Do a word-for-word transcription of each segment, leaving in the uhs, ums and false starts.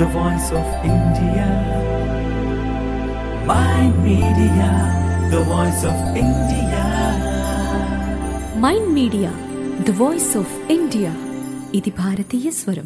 the voice of India. Mind Media, the voice of India. Mind media the voice of India. ఇది భారతీయ స్వరం.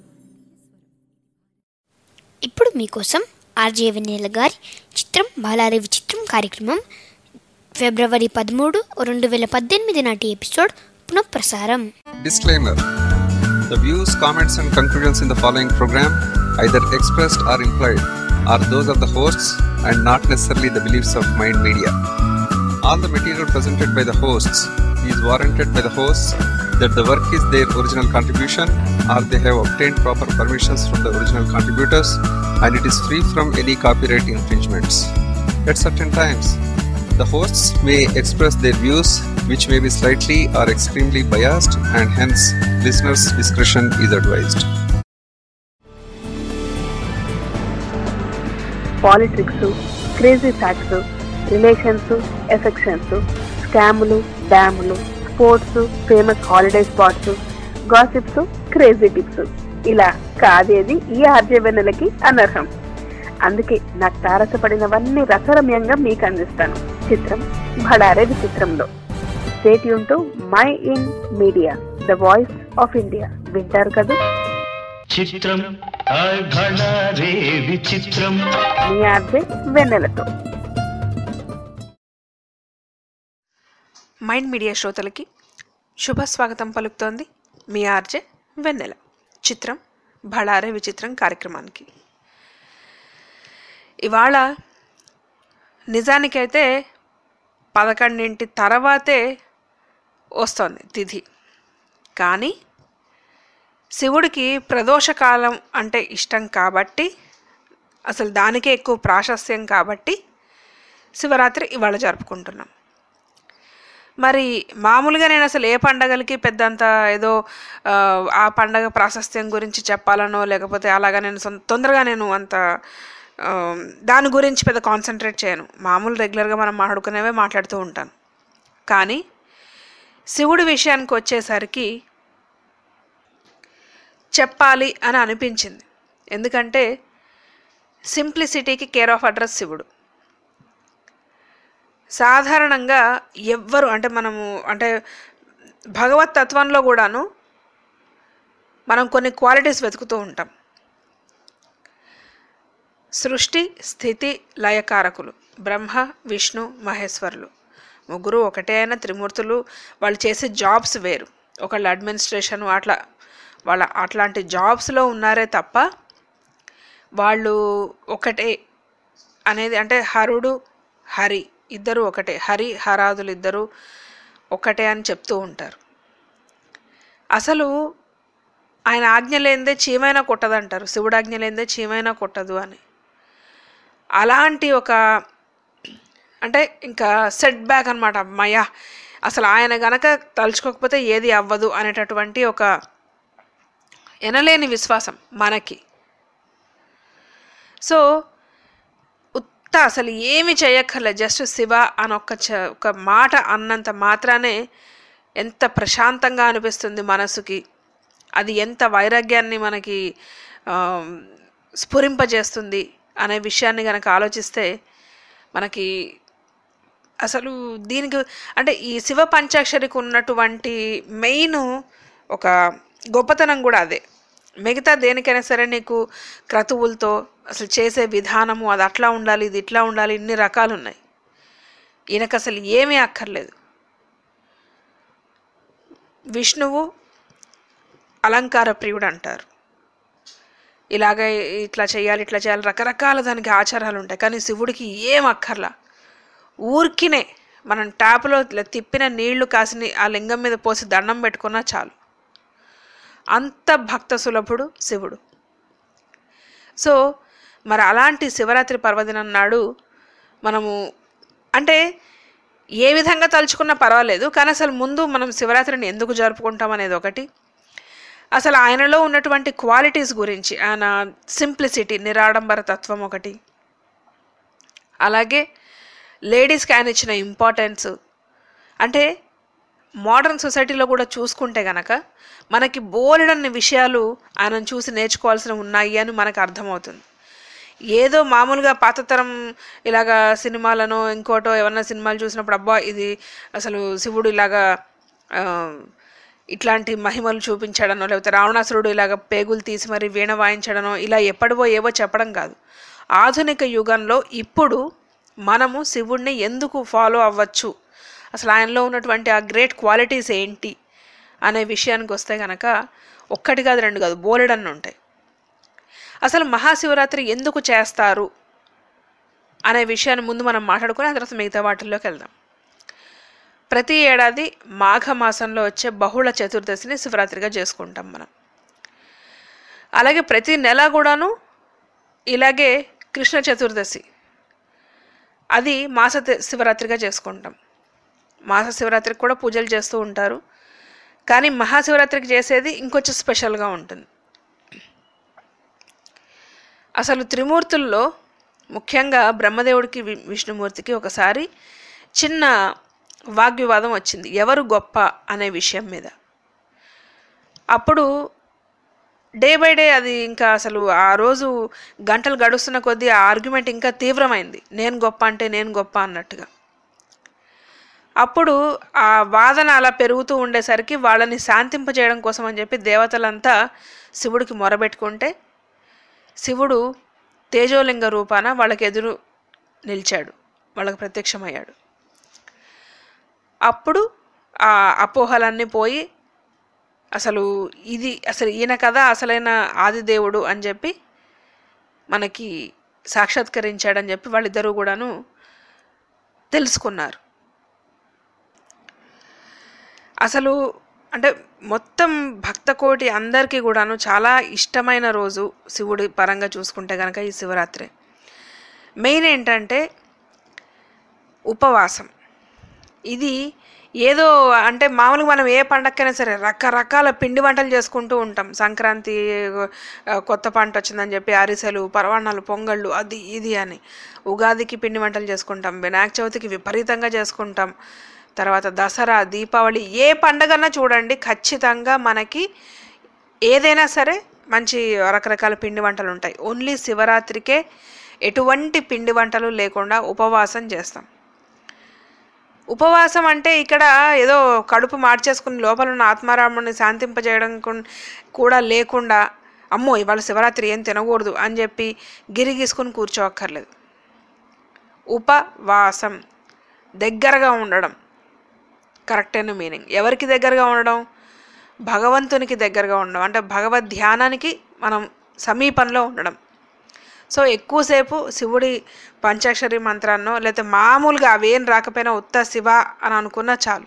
ఇప్పుడు మీకోసం RJ వెన్నెల గారి చిత్రం బాలారి విచిత్రం కార్యక్రమం ఫిబ్రవరి పదమూడు రెండు వేల పద్దెనిమిది నాటి ఎపిసోడ్ పునఃప్రసారం. Disclaimer. The views, comments and conclusions in the following program, either expressed or implied, are those of the hosts and not necessarily the beliefs of Mind Media. All the material presented by the hosts is warranted by the hosts that the work is their original contribution or they have obtained proper permissions from the original contributors and it is free from any copyright infringements. At certain times, the hosts may express their views which may be slightly or extremely biased and hence listeners' discretion is advised. Politics, crazy facts, relations, affections, స్కాములు, డ్యాములు, sports, famous holiday spots, gossips, crazy tips, ఇలా కాదేది ఈ RJ వెన్నెలకి అనర్హం. అందుకే నాకు తారసపడినవన్నీ రసరమ్యంగా మీకు అందిస్తాను. చిత్రం భడారే విచిత్రంలో. Stay tune to mind media, the voice of India. వింటారు కదా? చిత్రం విచిత్రం మీ ఆర్జే వెన్నెలతో. మైండ్ మీడియా శ్రోతలకి శుభ స్వాగతం పలుకుతోంది మీ ఆర్జే వెన్నెల. చిత్రం భడారే విచిత్రం కార్యక్రమానికి ఇవాళ నిజానికైతే పదకొండింటి తర్వాతే వస్తుంది తిథి. కానీ శివుడికి ప్రదోషకాలం అంటే ఇష్టం కాబట్టి, అసలు దానికే ఎక్కువ ప్రాశస్త్యం కాబట్టి శివరాత్రి ఇవాళ జరుపుకుంటున్నాం. మరి మామూలుగా నేను అసలు ఏ పండగలకి పెద్దంత ఏదో ఆ పండగ ప్రాశస్త్యం గురించి చెప్పాలనో లేకపోతే అలాగా నేను తొందరగా నేను అంత దాని గురించి పెద్ద కాన్సన్ట్రేట్ చేయను. మామూలు రెగ్యులర్గా మనం మాట్లాడుకునేవే మాట్లాడుతూ ఉంటాను. కానీ శివుడి విషయానికి వచ్చేసరికి చెప్పాలి అని అనిపించింది. ఎందుకంటే సింప్లిసిటీకి కేర్ ఆఫ్ అడ్రస్ శివుడు. సాధారణంగా ఎవ్వరు అంటే మనము అంటే భగవత్ తత్వంలో కూడాను మనం కొన్ని క్వాలిటీస్ వెతుకుతూ ఉంటాం. సృష్టి, స్థితి, లయకారకులు బ్రహ్మ, విష్ణు, మహేశ్వరులు ముగ్గురు ఒకటే అయిన త్రిమూర్తులు. వాళ్ళు చేసే జాబ్స్ వేరు. ఒకళ్ళు అడ్మినిస్ట్రేషన్ అట్లా వాళ్ళ అట్లాంటి జాబ్స్లో ఉన్నారే తప్ప వాళ్ళు ఒకటే అనేది అంటే హరుడు, హరి ఇద్దరు ఒకటే. హరి హరాదులు ఇద్దరు ఒకటే అని చెప్తూ ఉంటారు. అసలు ఆయన ఆజ్ఞ లేనిదే చీమైనా కొట్టదంటారు. శివుడు ఆజ్ఞ లేనిదే చీమైనా కొట్టదు అని. అలాంటి ఒక అంటే ఇంకా సెట్ బ్యాక్ అనమాట. అమ్మయ్య, అసలు ఆయన గనక తలుచుకోకపోతే ఏది అవ్వదు అనేటటువంటి ఒక ఎనలేని విశ్వాసం మనకి. సో ఉత్త అసలు ఏమి చేయక్కర్లేదు, జస్ట్ శివ అని ఒక చ ఒక మాట అన్నంత మాత్రానే ఎంత ప్రశాంతంగా అనిపిస్తుంది మనసుకి. అది ఎంత వైరాగ్యాన్ని మనకి స్ఫురింపజేస్తుంది అనే విషయాన్ని కనుక ఆలోచిస్తే మనకి అసలు దీనికి అంటే ఈ శివ పంచాక్షరికి ఉన్నటువంటి మెయిన్ ఒక గొప్పతనం కూడా అదే. మిగతా దేనికైనా సరే నీకు క్రతువులతో అసలు చేసే విధానము అది అట్లా ఉండాలి, ఇది ఇట్లా ఉండాలి, ఇన్ని రకాలు ఉన్నాయి. ఈయనకు అసలు ఏమీ అక్కర్లేదు. విష్ణువు అలంకార ప్రియుడు అంటారు. ఇలాగ ఇట్లా చేయాలి, ఇట్లా చేయాలి, రకరకాల దానికి ఆచారాలు ఉంటాయి. కానీ శివుడికి ఏం అక్కర్లా. ఊరికినే మనం ట్యాప్లో తిప్పిన నీళ్లు కాసిని ఆ లింగం మీద పోసి దండం పెట్టుకున్నా చాలు. అంత భక్త సులభుడు శివుడు. సో మరి అలాంటి శివరాత్రి పర్వదినం నాడు మనము అంటే ఏ విధంగా తలుచుకున్నా పర్వాలేదు, కానీ అసలు ముందు మనం శివరాత్రిని ఎందుకు జరుపుకుంటాం అనేది ఒకటి. అసలు ఆయనలో ఉన్నటువంటి క్వాలిటీస్ గురించి, ఆయన సింప్లిసిటీ, నిరాడంబర తత్వం ఒకటి. అలాగే లేడీస్కి ఆయన ఇచ్చిన ఇంపార్టెన్స్. అంటే మోడర్న్ సొసైటీలో కూడా చూసుకుంటే గనక మనకి బోలెడన్ని విషయాలు ఆయనను చూసి నేర్చుకోవాల్సిన ఉన్నాయి అని మనకు అర్థమవుతుంది. ఏదో మామూలుగా పాతతరం ఇలాగా సినిమాలను ఇంకోటో ఏమన్నా సినిమాలు చూసినప్పుడు అబ్బా ఇది అసలు శివుడు ఇలాగా ఇట్లాంటి మహిమలు చూపించడనో, లేకపోతే రావణాసురుడు ఇలాగ పేగులు తీసి మరి వీణ వాయించడనో ఇలా ఎప్పటివో ఏవో చెప్పడం కాదు. ఆధునిక యుగంలో ఇప్పుడు మనము శివుడిని ఎందుకు ఫాలో అవ్వచ్చు, అసలు ఆయనలో ఉన్నటువంటి ఆ గ్రేట్ క్వాలిటీస్ ఏంటి అనే విషయానికి వస్తే కనుక ఒక్కటి కాదు రెండు కాదు బోలెడన్ని ఉంటాయి. అసలు మహాశివరాత్రి ఎందుకు చేస్తారు అనే విషయాన్ని ముందు మనం మాట్లాడుకుని ఆ తర్వాత మిగతా వాటిల్లోకి వెళ్దాం. ప్రతి ఏడాది మాఘమాసంలో వచ్చే బహుళ చతుర్దశిని శివరాత్రిగా చేసుకుంటాం మనం. అలాగే ప్రతి నెల కూడాను ఇలాగే కృష్ణ చతుర్దశి అది మాస శివరాత్రిగా చేసుకుంటాం. మాస శివరాత్రికి కూడా పూజలు చేస్తూ ఉంటారు, కానీ మహాశివరాత్రికి చేసేది ఇంకొంచెం స్పెషల్గా ఉంటుంది. అసలు త్రిమూర్తుల్లో ముఖ్యంగా బ్రహ్మదేవుడికి విష్ణుమూర్తికి ఒకసారి చిన్న వాగ్వివాదం వచ్చింది ఎవరు గొప్ప అనే విషయం మీద. అప్పుడు డే బై డే అది ఇంకా అసలు ఆ రోజు గంటలు గడుస్తున్న కొద్దీ ఆ ఆర్గ్యుమెంట్ ఇంకా తీవ్రమైంది, నేను గొప్ప అంటే నేను గొప్ప అన్నట్టుగా. అప్పుడు ఆ వాదన అలా పెరుగుతూ ఉండేసరికి వాళ్ళని శాంతింపజేయడం కోసం అని చెప్పి దేవతలంతా శివుడికి మొరబెట్టుకుంటే శివుడు తేజోలింగ రూపాన వాళ్ళకి ఎదురు నిలిచాడు, వాళ్ళకి ప్రత్యక్షమయ్యాడు. అప్పుడు ఆ అపోహలన్నీ పోయి అసలు ఇది అసలు ఈయన కదా అసలైన ఆదిదేవుడు అని చెప్పి మనకి సాక్షాత్కరించాడని చెప్పి వాళ్ళిద్దరూ కూడాను తెలుసుకున్నారు. అసలు అంటే మొత్తం భక్తకోటి అందరికీ కూడాను చాలా ఇష్టమైన రోజు శివుడి పరంగా చూసుకుంటే కనుక ఈ శివరాత్రి. మెయిన్ ఏంటంటే ఉపవాసం. ఇది ఏదో అంటే మామూలుగా మనం ఏ పండగకైనా సరే రకరకాల పిండి వంటలు చేసుకుంటూ ఉంటాం. సంక్రాంతి కొత్త పంట వచ్చిందని చెప్పి అరిసెలు, పరవాణాలు, పొంగళ్ళు అది ఇది అని. ఉగాదికి పిండి వంటలు చేసుకుంటాం, వినాయక చవితికి విపరీతంగా చేసుకుంటాం. తర్వాత దసరా, దీపావళి ఏ పండగన్నా చూడండి ఖచ్చితంగా మనకి ఏదైనా సరే మంచి రకరకాల పిండి వంటలు ఉంటాయి. ఓన్లీ శివరాత్రికే ఎటువంటి పిండి వంటలు లేకుండా ఉపవాసం చేస్తాం. ఉపవాసం అంటే ఇక్కడ ఏదో కడుపు మార్చేసుకుని లోపల ఉన్న ఆత్మారాముని శాంతింపజేయడం కూడా లేకుండా అమ్మో ఇవాళ శివరాత్రి ఏం తినకూడదు అని చెప్పి గిరిగీసుకుని కూర్చోక్కర్లేదు. ఉపవాసం దగ్గరగా ఉండడం కరెక్ట్ అయిన మీనింగ్. ఎవరికి దగ్గరగా ఉండడం? భగవంతునికి దగ్గరగా ఉండడం, అంటే భగవద్ ధ్యానానికి మనం సమీపంలో ఉండడం. సో ఎక్కువసేపు శివుడి పంచాక్షరి మంత్రాన్నో లేకపోతే మామూలుగా అవేం రాకపోయినా ఉత్త శివ అని అనుకున్నా చాలు.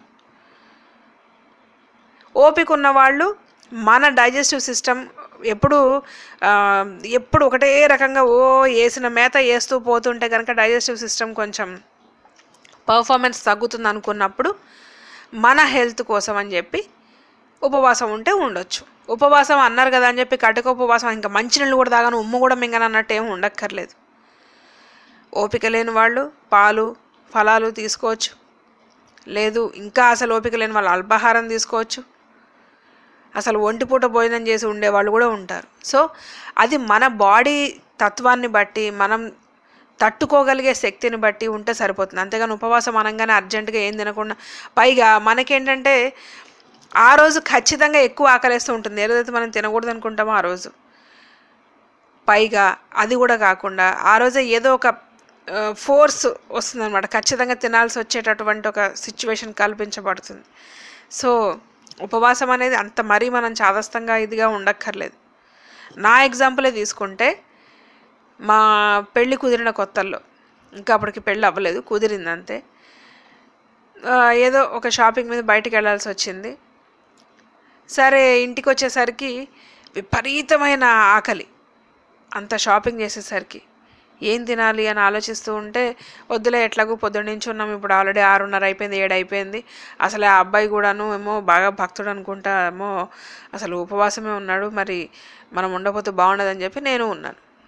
ఓపిక ఉన్నవాళ్ళు మన డైజెస్టివ్ సిస్టమ్ ఎప్పుడు ఎప్పుడు ఒకటే రకంగా ఓ వేసిన మేత వేస్తూ పోతుంటే కనుక డైజెస్టివ్ సిస్టమ్ కొంచెం పర్ఫార్మెన్స్ తగ్గుతుంది అనుకున్నప్పుడు మన హెల్త్ కోసం అని చెప్పి ఉపవాసం ఉంటే ఉండొచ్చు. ఉపవాసం అన్నారు కదా అని చెప్పి కటిక ఉపవాసం ఇంకా మంచినీళ్ళు కూడా తాగాను ఉమ్ము కూడా మింగను అన్నట్టు ఏమి ఉండక్కర్లేదు. ఓపిక లేని వాళ్ళు పాలు ఫలాలు తీసుకోవచ్చు, లేదు ఇంకా అసలు ఓపిక లేని వాళ్ళు అల్పాహారం తీసుకోవచ్చు, అసలు ఒంటిపూట భోజనం చేసి ఉండేవాళ్ళు కూడా ఉంటారు. సో అది మన బాడీ తత్వాన్ని బట్టి మనం తట్టుకోగలిగే శక్తిని బట్టి ఉంటే సరిపోతుంది. అంతేగాని ఉపవాసం అనగానే అర్జెంటుగా ఏం తినకుండా, పైగా మనకేంటంటే ఆ రోజు ఖచ్చితంగా ఎక్కువ ఆకలిస్తూ ఉంటుంది ఏదైతే మనం తినకూడదు అనుకుంటామో ఆ రోజు. పైగా అది కూడా కాకుండా ఆ రోజే ఏదో ఒక ఫోర్స్ వస్తుందన్నమాట, ఖచ్చితంగా తినాల్సి వచ్చేటటువంటి ఒక సిచ్యువేషన్ కల్పించబడుతుంది. సో ఉపవాసం అనేది అంత మరీ మనం చాదస్తంగా ఇదిగా ఉండక్కర్లేదు. నా ఎగ్జాంపులే తీసుకుంటే మా పెళ్ళి కుదిరిన కొత్తల్లో, ఇంకా అప్పటికి పెళ్ళి అవ్వలేదు, కుదిరింది అంతే, ఏదో ఒక షాపింగ్ మీద బయటికి వెళ్ళాల్సి వచ్చింది. సరే ఇంటికి వచ్చేసరికి విపరీతమైన ఆకలి, అంత షాపింగ్ చేసేసరికి ఏం తినాలి అని ఆలోచిస్తూ ఉంటే వద్దులే ఎట్లాగూ పొద్దున్న నుంచి ఉన్నాం, ఇప్పుడు ఆల్రెడీ ఆరున్నర అయిపోయింది ఏడు అయిపోయింది, అసలు ఆ అబ్బాయి కూడాను ఏమో బాగా భక్తుడు అనుకుంటా ఏమో అసలు ఉపవాసమే ఉన్నాడు, మరి మనం ఉండకపోతే బాగుండదని చెప్పి నేను ఉన్నాను.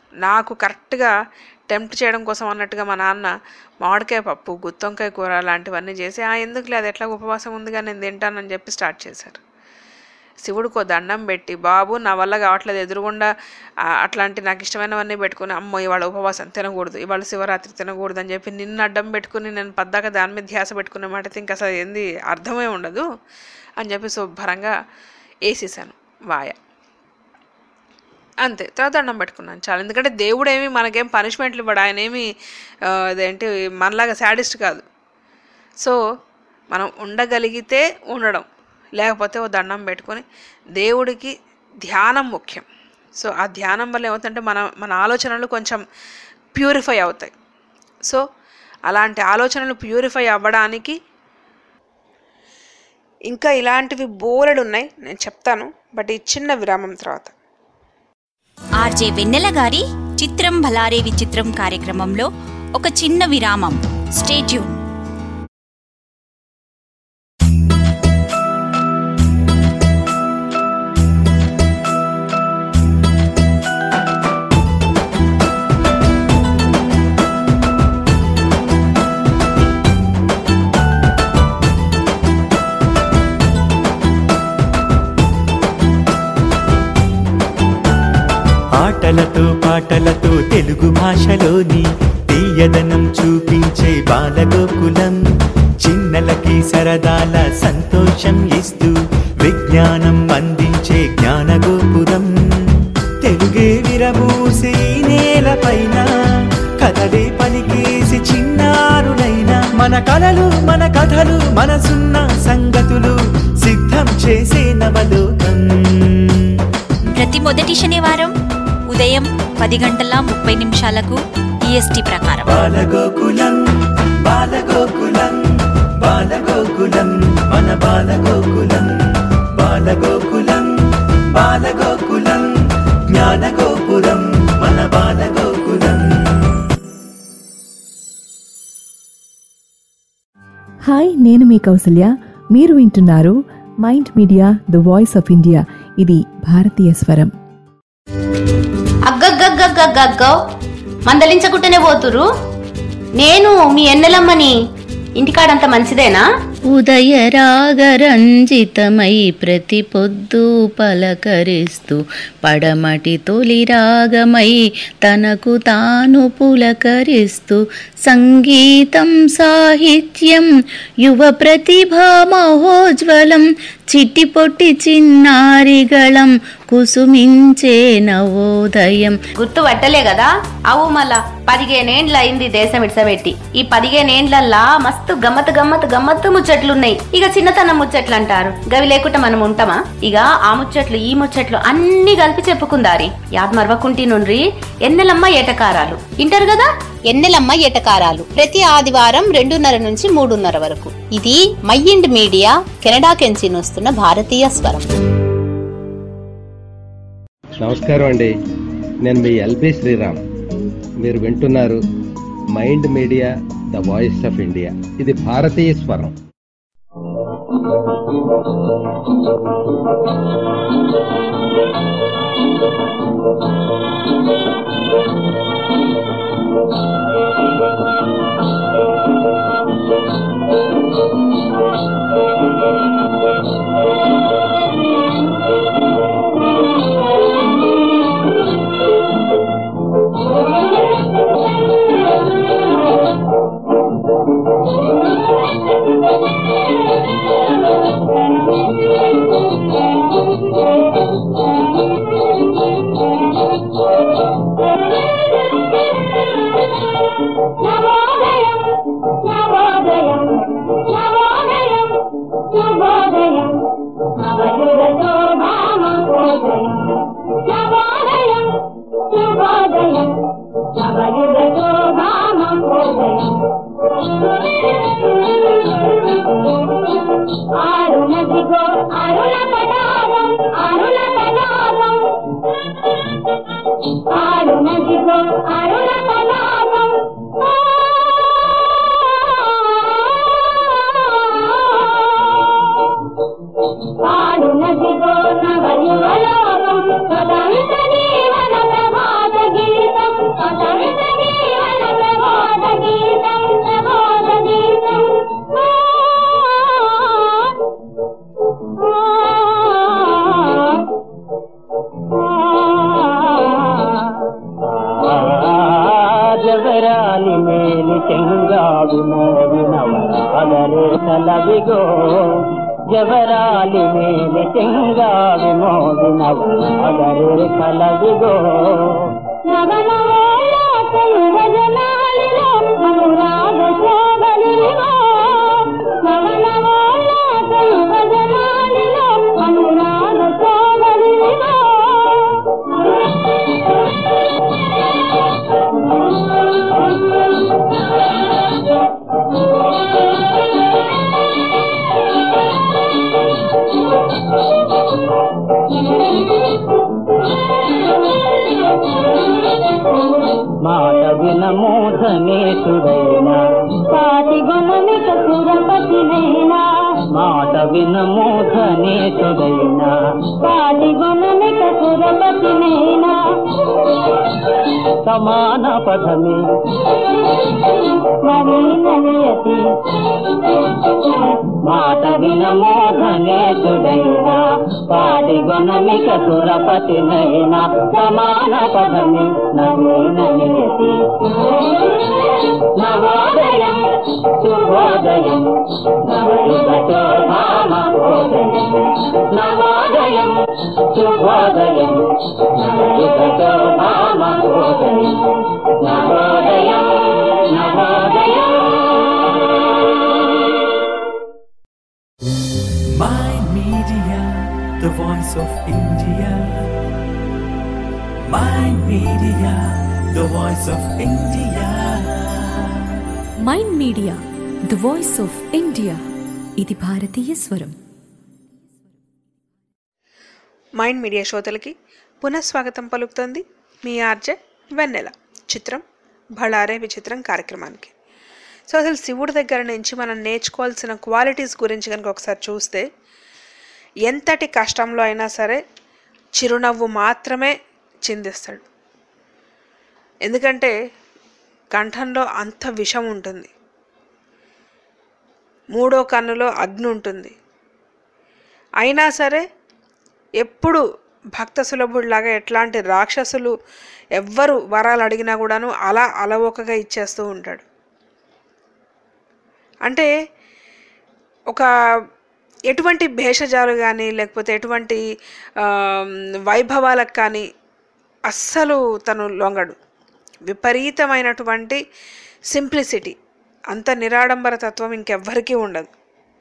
నాకు కరెక్ట్గా టెంప్ట్ చేయడం కోసం అన్నట్టుగా మా నాన్న మామిడికాయ పప్పు, గుత్తొంకాయ కూర లాంటివన్నీ చేసి ఆ ఎందుకులే అది ఎట్లా ఉపవాసం ఉందిగా నేను తింటానని చెప్పి స్టార్ట్ చేశారు. శివుడికో దండం పెట్టి, బాబు నా వల్ల కావట్లేదు, ఎదురుగుండా అట్లాంటి నాకు ఇష్టమైనవన్నీ పెట్టుకుని, అమ్మో ఇవాళ ఉపవాసం తినకూడదు, ఇవాళ శివరాత్రి తినకూడదు అని చెప్పి నిన్ను అడ్డం పెట్టుకుని నేను పద్దాక దాని మీద ధ్యాస పెట్టుకునే మాట ఇంకా అసలు ఏంది అర్థమే ఉండదు అని చెప్పి శుభ్రంగా వేసేసాను వాయ. అంతే, తర్వాత దండం పెట్టుకున్నాను చాలు. ఎందుకంటే దేవుడు ఏమి మనకేం పనిష్మెంట్లు ఇవ్వడు, ఆయన ఏమి అదేంటి మనలాగా శాడిస్ట్ కాదు. సో మనం ఉండగలిగితే ఉండడం, లేకపోతే ఓ దండం పెట్టుకొని దేవుడికి ధ్యానం ముఖ్యం. సో ఆ ధ్యానం వల్ల ఏమవుతుందంటే మన మన ఆలోచనలు కొంచెం ప్యూరిఫై అవుతాయి. సో అలాంటి ఆలోచనలు ప్యూరిఫై అవ్వడానికి ఇంకా ఇలాంటివి బోలెడు ఉన్నాయి, నేను చెప్తాను, బట్ ఈ చిన్న విరామం తర్వాత. ఆర్జే వెన్నెల గారి చిత్రం భలారే విచిత్రం కార్యక్రమంలో ఒక చిన్న విరామం. Stay tune. ఆటలతో పాటలతో తెలుగు భాషలోని తీయదనం చూపించే బాలగోకులం, చిన్నలకి సరదాల సంతోషం ఇస్తూ విజ్ఞానం అందించే జ్ఞానగోపురం. తెలుగే విరబూసి నేలపైన కథలే పలికేసి చిన్నారులైన మన కలలు మన కథలు మనసున్న సంగతులు సిద్ధం చేసే నవలోకం. ప్రతి మొదటి శనివారం ఉదయం పది గంటల ముప్పై నిమిషాలకు ఈఎస్టీ ప్రకారం. బాలగోకులం బాలగోకులం బాలగోకులం మన బాలగోకులం, బాలగోకులం బాలగోకులం జ్ఞానగోపురం మన బాలగోకులం. హాయ్, నేను మీ కౌసల్య. మీరు వింటున్నారు mind media the voice of India. ఇది భారతీయ స్వరం. అగ్గగ్గగ్గగ్గగ్గో మందలించకుంటేనే పోతురు. నేను మీ ఎన్నెలమ్మని. ఇంటికాడంత మంచిదేనా? ఉదయ రాగరంజితమై ప్రతి పొద్దు పలకరిస్తూ పడమటి తొలి రాగమై తనకు తాను పులకరిస్తూ సంగీతం సాహిత్యం యువ ప్రతిభా మహోజ్వలం చిట్టి పొట్టి చిన్నారిగళం కుసుమించే నవోదయం. గుర్తు పట్టలే కదా? అవు మళ్ళా పదిహేనేండ్ల అయింది దేశం ఇడ్సబెట్టి. ఈ పదిహేనేండ్లల్లా మస్తు గమ్మత్ గమ్మత్ గమ్మత్తు ముచ్చట్లున్నాయి. ఇక చిన్నతనం ముచ్చట్లు అంటారు, గవి లేకుండా మనం ఉంటామా? ఇక ఆ ముచ్చట్లు ఈ ముచ్చట్లు అన్ని కలిపి చెప్పుకుందారి. యాద్ మరవకుంటి నుండ్రి ఎన్నెలమ్మ ఏటకారాలు ఇంటారు కదా. ఎన్నెలమ్మ ఏటకారాలు ప్రతి ఆదివారం రెండున్నర నుంచి మూడున్నర వరకు. ఇది మైండ్ మీడియా కెనడా కెంచి వస్తున్న భారతీయ స్వరం. నమస్కారం అండి, నేను మీ ఎల్బి శ్రీరామ్. మీరు వింటున్నారు mind media the voice of India. ఇది భారతీయ స్వరం. Thank you. జవరాలి మేలి చెంగాడు మోగినవరాగరే కలవిగో జవరాలి మేలి చెంగాడు మోగినవరాగరే కలవిగో మాట వినమోధనేతుడైనా పాటి గుణమిక సురపతినైనా మాట వినమోధనేతుడైనా పాటి గుణమిక సురపతినైనా సమాన పదమే నవీనయతి మాట వినమోధనేతుడైనా పాటి గుణమిక సురపతినైనా సమాన పదమే నవీనయతి నవోదయం శుభోదయం నవయుగతో భామోదయం నవోదయం శుభోదయం నవయుగతో భామోదయం నవోదయం నవోదయం. Mind Media, the voice of India. Mind Media, the voice of India. Mind media the voice of India ఇది భారతీయ స్వరం. మైండ్ మీడియా శ్రోతలకి పునఃస్వాగతం పలుకుతోంది మీ ఆర్జే వెన్నెల. చిత్రం భళారే విచిత్రం కార్యక్రమానికి. సో అసలు శివుడి దగ్గర నుంచి మనం నేర్చుకోవాల్సిన క్వాలిటీస్ గురించి కనుక ఒకసారి చూస్తే, ఎంతటి కష్టంలో అయినా సరే చిరునవ్వు మాత్రమే చిందిస్తాడు. ఎందుకంటే కంఠంలో అంత విషం ఉంటుంది, మూడో కన్నులో అగ్ని ఉంటుంది. అయినా సరే ఎప్పుడు భక్త సులభుడిలాగా ఎట్లాంటి రాక్షసులు ఎవ్వరు వరాలు అడిగినా కూడాను అలా అలవోకగా ఇచ్చేస్తూ ఉంటాడు. అంటే ఒక ఎటువంటి భేషజాలు కానీ లేకపోతే ఎటువంటి వైభవాలకు కానీ అస్సలు తను లొంగడు. విపరీతమైనటువంటి సింప్లిసిటీ, అంత నిరాడంబర తత్వం ఇంకెవ్వరికీ ఉండదు.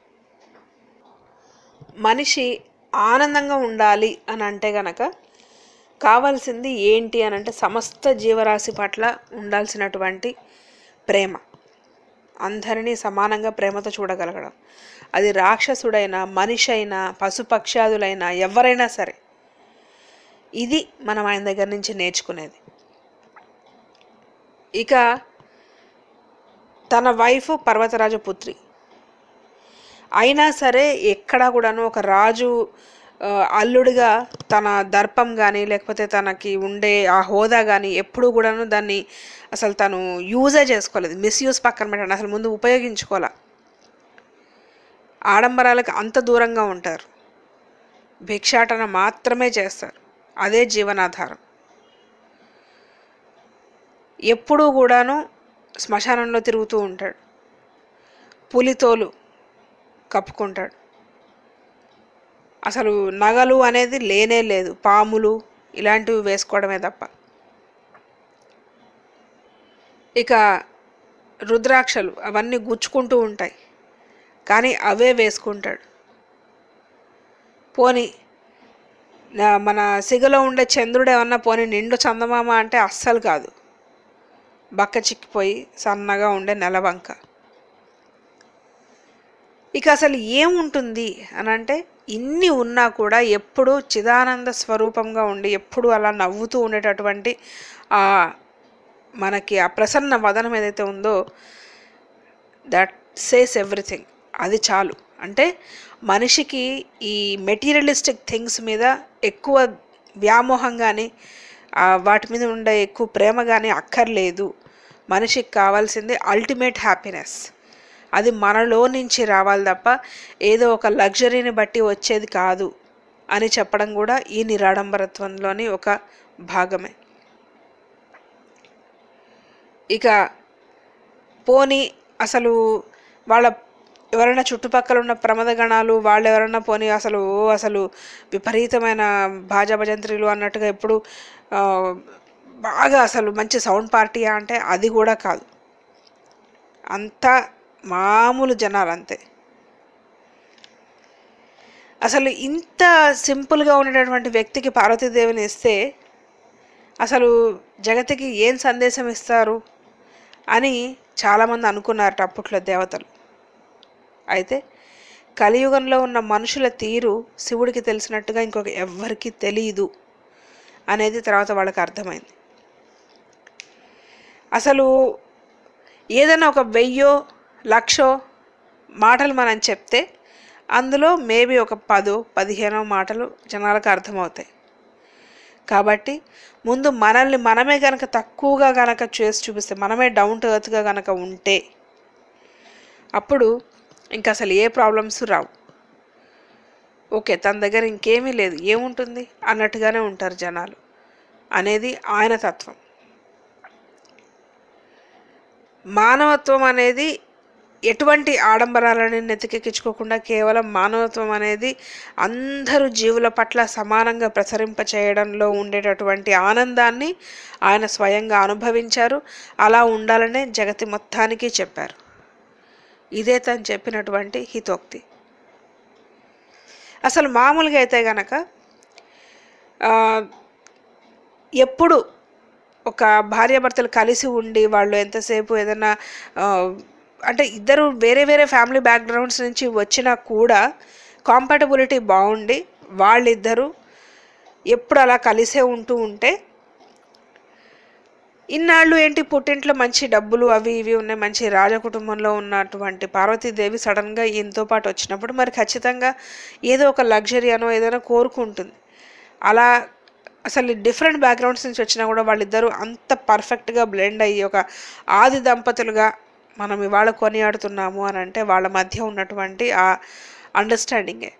మనిషి ఆనందంగా ఉండాలి అని అంటే గనక కావాల్సింది ఏంటి అని అంటే సమస్త జీవరాశి పట్ల ఉండాల్సినటువంటి ప్రేమ, అందరినీ సమానంగా ప్రేమతో చూడగలగడం. అది రాక్షసుడైనా మనిషి అయినా పశుపక్షాదులైనా ఎవరైనా సరే, ఇది మనం ఆయన దగ్గర నుంచి నేర్చుకునేది. ఇక తన వైఫ్ పర్వతరాజు పుత్రి అయినా సరే ఎక్కడా కూడాను ఒక రాజు అల్లుడిగా తన దర్పం కానీ లేకపోతే తనకి ఉండే ఆ హోదా కానీ ఎప్పుడూ కూడాను దాన్ని అసలు తను యూజే చేసుకోలేదు. మిస్యూజ్ పక్కన పెట్టండి, అసలు ముందు ఉపయోగించుకోలే. ఆడంబరాలకు అంత దూరంగా ఉంటారు, భిక్షాటన మాత్రమే చేస్తారు, అదే జీవనాధారం. ఎప్పుడూ కూడాను శ్మశానంలో తిరుగుతూ ఉంటాడు, పులితోలు కప్పుకుంటాడు. అసలు నగలు అనేది లేనే లేదు, పాములు ఇలాంటివి వేసుకోవడమే తప్ప. ఇక రుద్రాక్షలు అవన్నీ గుచ్చుకుంటూ ఉంటాయి, కానీ అవే వేసుకుంటాడు. పోని మన సిగలో ఉండే చంద్రుడు ఏమన్నా పోని నిండు చందమామ అంటే అస్సలు కాదు, బక్క చిక్కిపోయి సన్నగా ఉండే నెలవంక. ఇక అసలు ఏముంటుంది అని అంటే, ఇన్ని ఉన్నా కూడా ఎప్పుడూ చిదానంద స్వరూపంగా ఉండి ఎప్పుడు అలా నవ్వుతూ ఉండేటటువంటి ఆ మనకి ఆ ప్రసన్న వదనం ఏదైతే ఉందో, దట్ సేస్ ఎవ్రీథింగ్. అది చాలు. అంటే మనిషికి ఈ మెటీరియలిస్టిక్ థింగ్స్ మీద ఎక్కువ వ్యామోహం కానీ వాటి మీద ఉండే ఎక్కువ ప్రేమ కానీ అక్కర్లేదు. మనిషికి కావాల్సింది అల్టిమేట్ హ్యాపీనెస్. అది మనలో నుంచి రావాలి తప్ప ఏదో ఒక లగ్జరీని బట్టి వచ్చేది కాదు అని చెప్పడం కూడా ఈ నిరాడంబరత్వంలోని ఒక భాగమే. ఇక పోనీ అసలు వాళ్ళ ఎవరైనా చుట్టుపక్కల ఉన్న ప్రమదగణాలు వాళ్ళు ఎవరైనా పోనీ అసలు అసలు విపరీతమైన భాజా భజంత్రీలు అన్నట్టుగా ఎప్పుడు బాగా అసలు మంచి సౌండ్ పార్టీయా అంటే అది కూడా కాదు. అంతా మామూలు జనాలు అంతే. అసలు ఇంత సింపుల్గా ఉండేటటువంటి వ్యక్తికి పార్వతీదేవిని ఇస్తే అసలు జగతికి ఏం సందేశం ఇస్తారు అని చాలామంది అనుకున్నారట అప్పట్లో దేవతలు. అయితే కలియుగంలో ఉన్న మనుషుల తీరు శివుడికి తెలిసినట్టుగా ఇంకొక ఎవ్వరికీ తెలియదు అనేది తర్వాత వాళ్ళకి అర్థమైంది. అసలు ఏదైనా ఒక వెయ్యో లక్షో మాటలు మనం చెప్తే అందులో మేబీ ఒక పదో పదిహేనో మాటలు జనాలకు అర్థమవుతాయి. కాబట్టి ముందు మనల్ని మనమే కనుక తక్కువగా కనుక చేసి చూపిస్తే, మనమే డౌన్ టు ఎర్త్గా కనుక ఉంటే అప్పుడు ఇంకా అసలు ఏ ప్రాబ్లమ్స్ రావు. ఓకే, తన దగ్గర ఇంకేమీ లేదు, ఏముంటుంది అన్నట్టుగానే ఉంటారు జనాలు అనేది ఆయన తత్వం. మానవత్వం అనేది ఎటువంటి ఆడంబరాలని నెతికెక్కించుకోకుండా కేవలం మానవత్వం అనేది అందరూ జీవుల పట్ల సమానంగా ప్రసరింప చేయడంలో ఉండేటటువంటి ఆనందాన్ని ఆయన స్వయంగా అనుభవించారు. అలా ఉండాలనే జగతి మొత్తానికి చెప్పారు. ఇదే తను చెప్పినటువంటి హితోక్తి. అసలు మామూలుగా అయితే గనక ఎప్పుడు ఒక భార్యాభర్తలు కలిసి ఉండి వాళ్ళు ఎంతసేపు ఏదైనా అంటే ఇద్దరు వేరే వేరే ఫ్యామిలీ బ్యాక్గ్రౌండ్స్ నుంచి వచ్చినా కూడా కాంపాటబిలిటీ బాగుండి వాళ్ళిద్దరూ ఎప్పుడు అలా కలిసే ఉంటూ ఉంటే ఇన్నాళ్ళు ఏంటి పుట్టింట్లో మంచి డబ్బులు అవి ఇవి ఉన్నాయి, మంచి రాజకుటుంబంలో ఉన్నటువంటి పార్వతీదేవి సడన్గా ఈయనతో పాటు వచ్చినప్పుడు మరి ఖచ్చితంగా ఏదో ఒక లగ్జరీ అనో ఏదైనా కోరుకుంటుంది. అలా అసలు డిఫరెంట్ బ్యాక్గ్రౌండ్స్ నుంచి వచ్చినా కూడా వాళ్ళిద్దరూ అంత పర్ఫెక్ట్గా బ్లెండ్ అయ్యి ఒక ఆది దంపతులుగా మనం ఇవాళ కొనియాడుతున్నాము అని అంటే వాళ్ళ మధ్య ఉన్నటువంటి ఆ అండర్స్టాండింగే.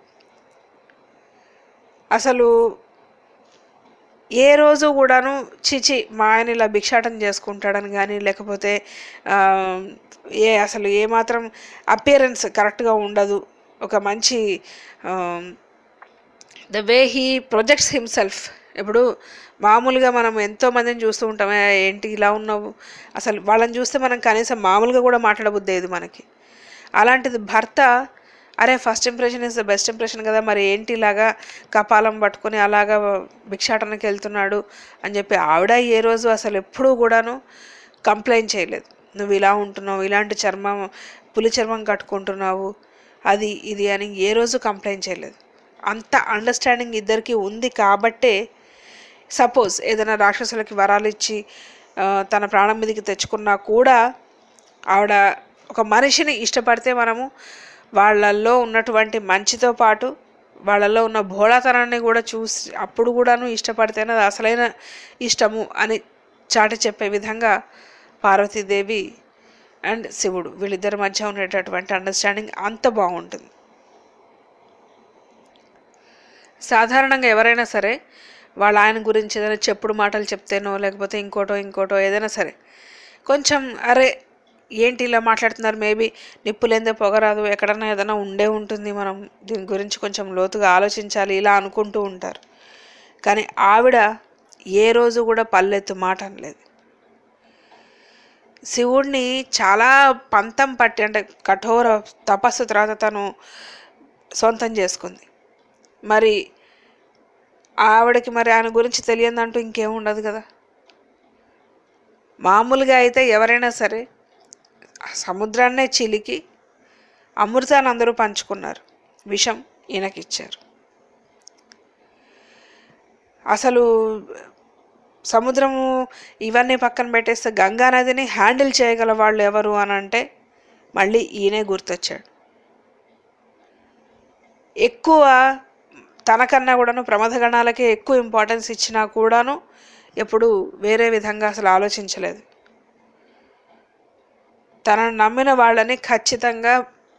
అసలు ఏ రోజు కూడాను చిచి మా ఆయన ఇలా భిక్షాటం చేసుకుంటాడని కానీ లేకపోతే ఏ అసలు ఏమాత్రం అపియరెన్స్ కరెక్ట్గా ఉండదు, ఒక మంచి the way he projects himself. ఇప్పుడు మామూలుగా మనం ఎంతోమందిని చూస్తూ ఉంటామే, ఏంటి ఇలా ఉన్నావు, అసలు వాళ్ళని చూస్తే మనం కనీసం మామూలుగా కూడా మాట్లాడబుద్ది లేదు మనకి. అలాంటిది భర్త అరే first impression is the best impression కదా, మరి ఏంటి ఇలాగా కపాలం పట్టుకొని అలాగా భిక్షాటనకి వెళ్తున్నాడు అని చెప్పి ఆవిడ ఏ రోజు అసలు ఎప్పుడూ కూడాను కంప్లైంట్ చేయలేదు. నువ్వు ఇలా ఉంటున్నావు, ఇలాంటి చర్మం పులి చర్మం కట్టుకుంటున్నావు, అది ఇది అని ఏ రోజు కంప్లైంట్ చేయలేదు. అంత అండర్స్టాండింగ్ ఇద్దరికి ఉంది కాబట్టే సపోజ్ ఏదైనా రాక్షసులకి వరాలు ఇచ్చి తన ప్రాణం మీదకి తెచ్చుకున్నా కూడా ఆవిడ ఒక మనిషిని ఇష్టపడితే మనము వాళ్ళల్లో ఉన్నటువంటి మంచితో పాటు వాళ్ళల్లో ఉన్న భోళాతనాన్ని కూడా చూసి అప్పుడు కూడాను ఇష్టపడితేనే అది అసలైన ఇష్టము అని చాటి చెప్పే విధంగా పార్వతీదేవి అండ్ శివుడు వీళ్ళిద్దరి మధ్య ఉండేటటువంటి అండర్స్టాండింగ్ అంత బాగుంటుంది. సాధారణంగా ఎవరైనా సరే వాళ్ళ ఆయన గురించి ఏదైనా చెప్పుడు మాటలు చెప్తేనో లేకపోతే ఇంకోటో ఇంకోటో ఏదైనా సరే కొంచెం అరే ఏంటి ఇలా మాట్లాడుతున్నారు, మేబీ నిప్పులేందే పొగరాదు, ఎక్కడన్నా ఏదైనా ఉండే ఉంటుంది, మనం దీని గురించి కొంచెం లోతుగా ఆలోచించాలి ఇలా అనుకుంటూ ఉంటారు. కానీ ఆవిడ ఏ రోజు కూడా పల్లెత్తు మాట అనలేదు. శివుడిని చాలా పంతం పట్టి అంటే కఠోర తపస్సు తర్వాత తను సొంతం చేసుకుంది. మరి ఆవిడకి మరి ఆయన గురించి తెలియదంటూ ఇంకేముండదు కదా. మామూలుగా అయితే ఎవరైనా సరే సముద్రాన్నే చిలికి అమృతాన్ని అందరూ పంచుకున్నారు, విషం ఈయనకిచ్చారు. అసలు సముద్రము ఇవన్నీ పక్కన పెట్టేస్తే గంగా నదిని హ్యాండిల్ చేయగల వాళ్ళు ఎవరు అని అంటే మళ్ళీ ఈయనే గుర్తొచ్చాడు. ఎక్కువ తనకన్నా కూడాను ప్రమథగణాలకే ఎక్కువ ఇంపార్టెన్స్ ఇచ్చినా కూడాను ఎప్పుడు వేరే విధంగా అసలు ఆలోచించలేదు. తనను నమ్మిన వాళ్ళని ఖచ్చితంగా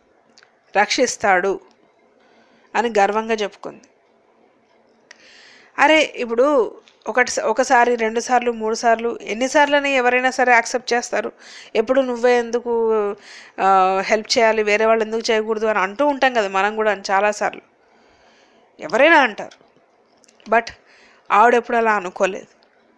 రక్షిస్తాడు అని గర్వంగా చెప్పుకుంది. అరే ఇప్పుడు ఒకటి ఒకసారి రెండు సార్లు మూడు సార్లు ఎన్నిసార్లని ఎవరైనా సరే యాక్సెప్ట్ చేస్తారు. ఎప్పుడు నువ్వే ఎందుకు హెల్ప్ చేయాలి, వేరే వాళ్ళు ఎందుకు చేయకూడదు అని అంటూ ఉంటాం కదా మనం కూడా చాలాసార్లు, ఎవరైనా అంటారు. బట్ ఆవిడెప్పుడు అలా అనుకోలేదు.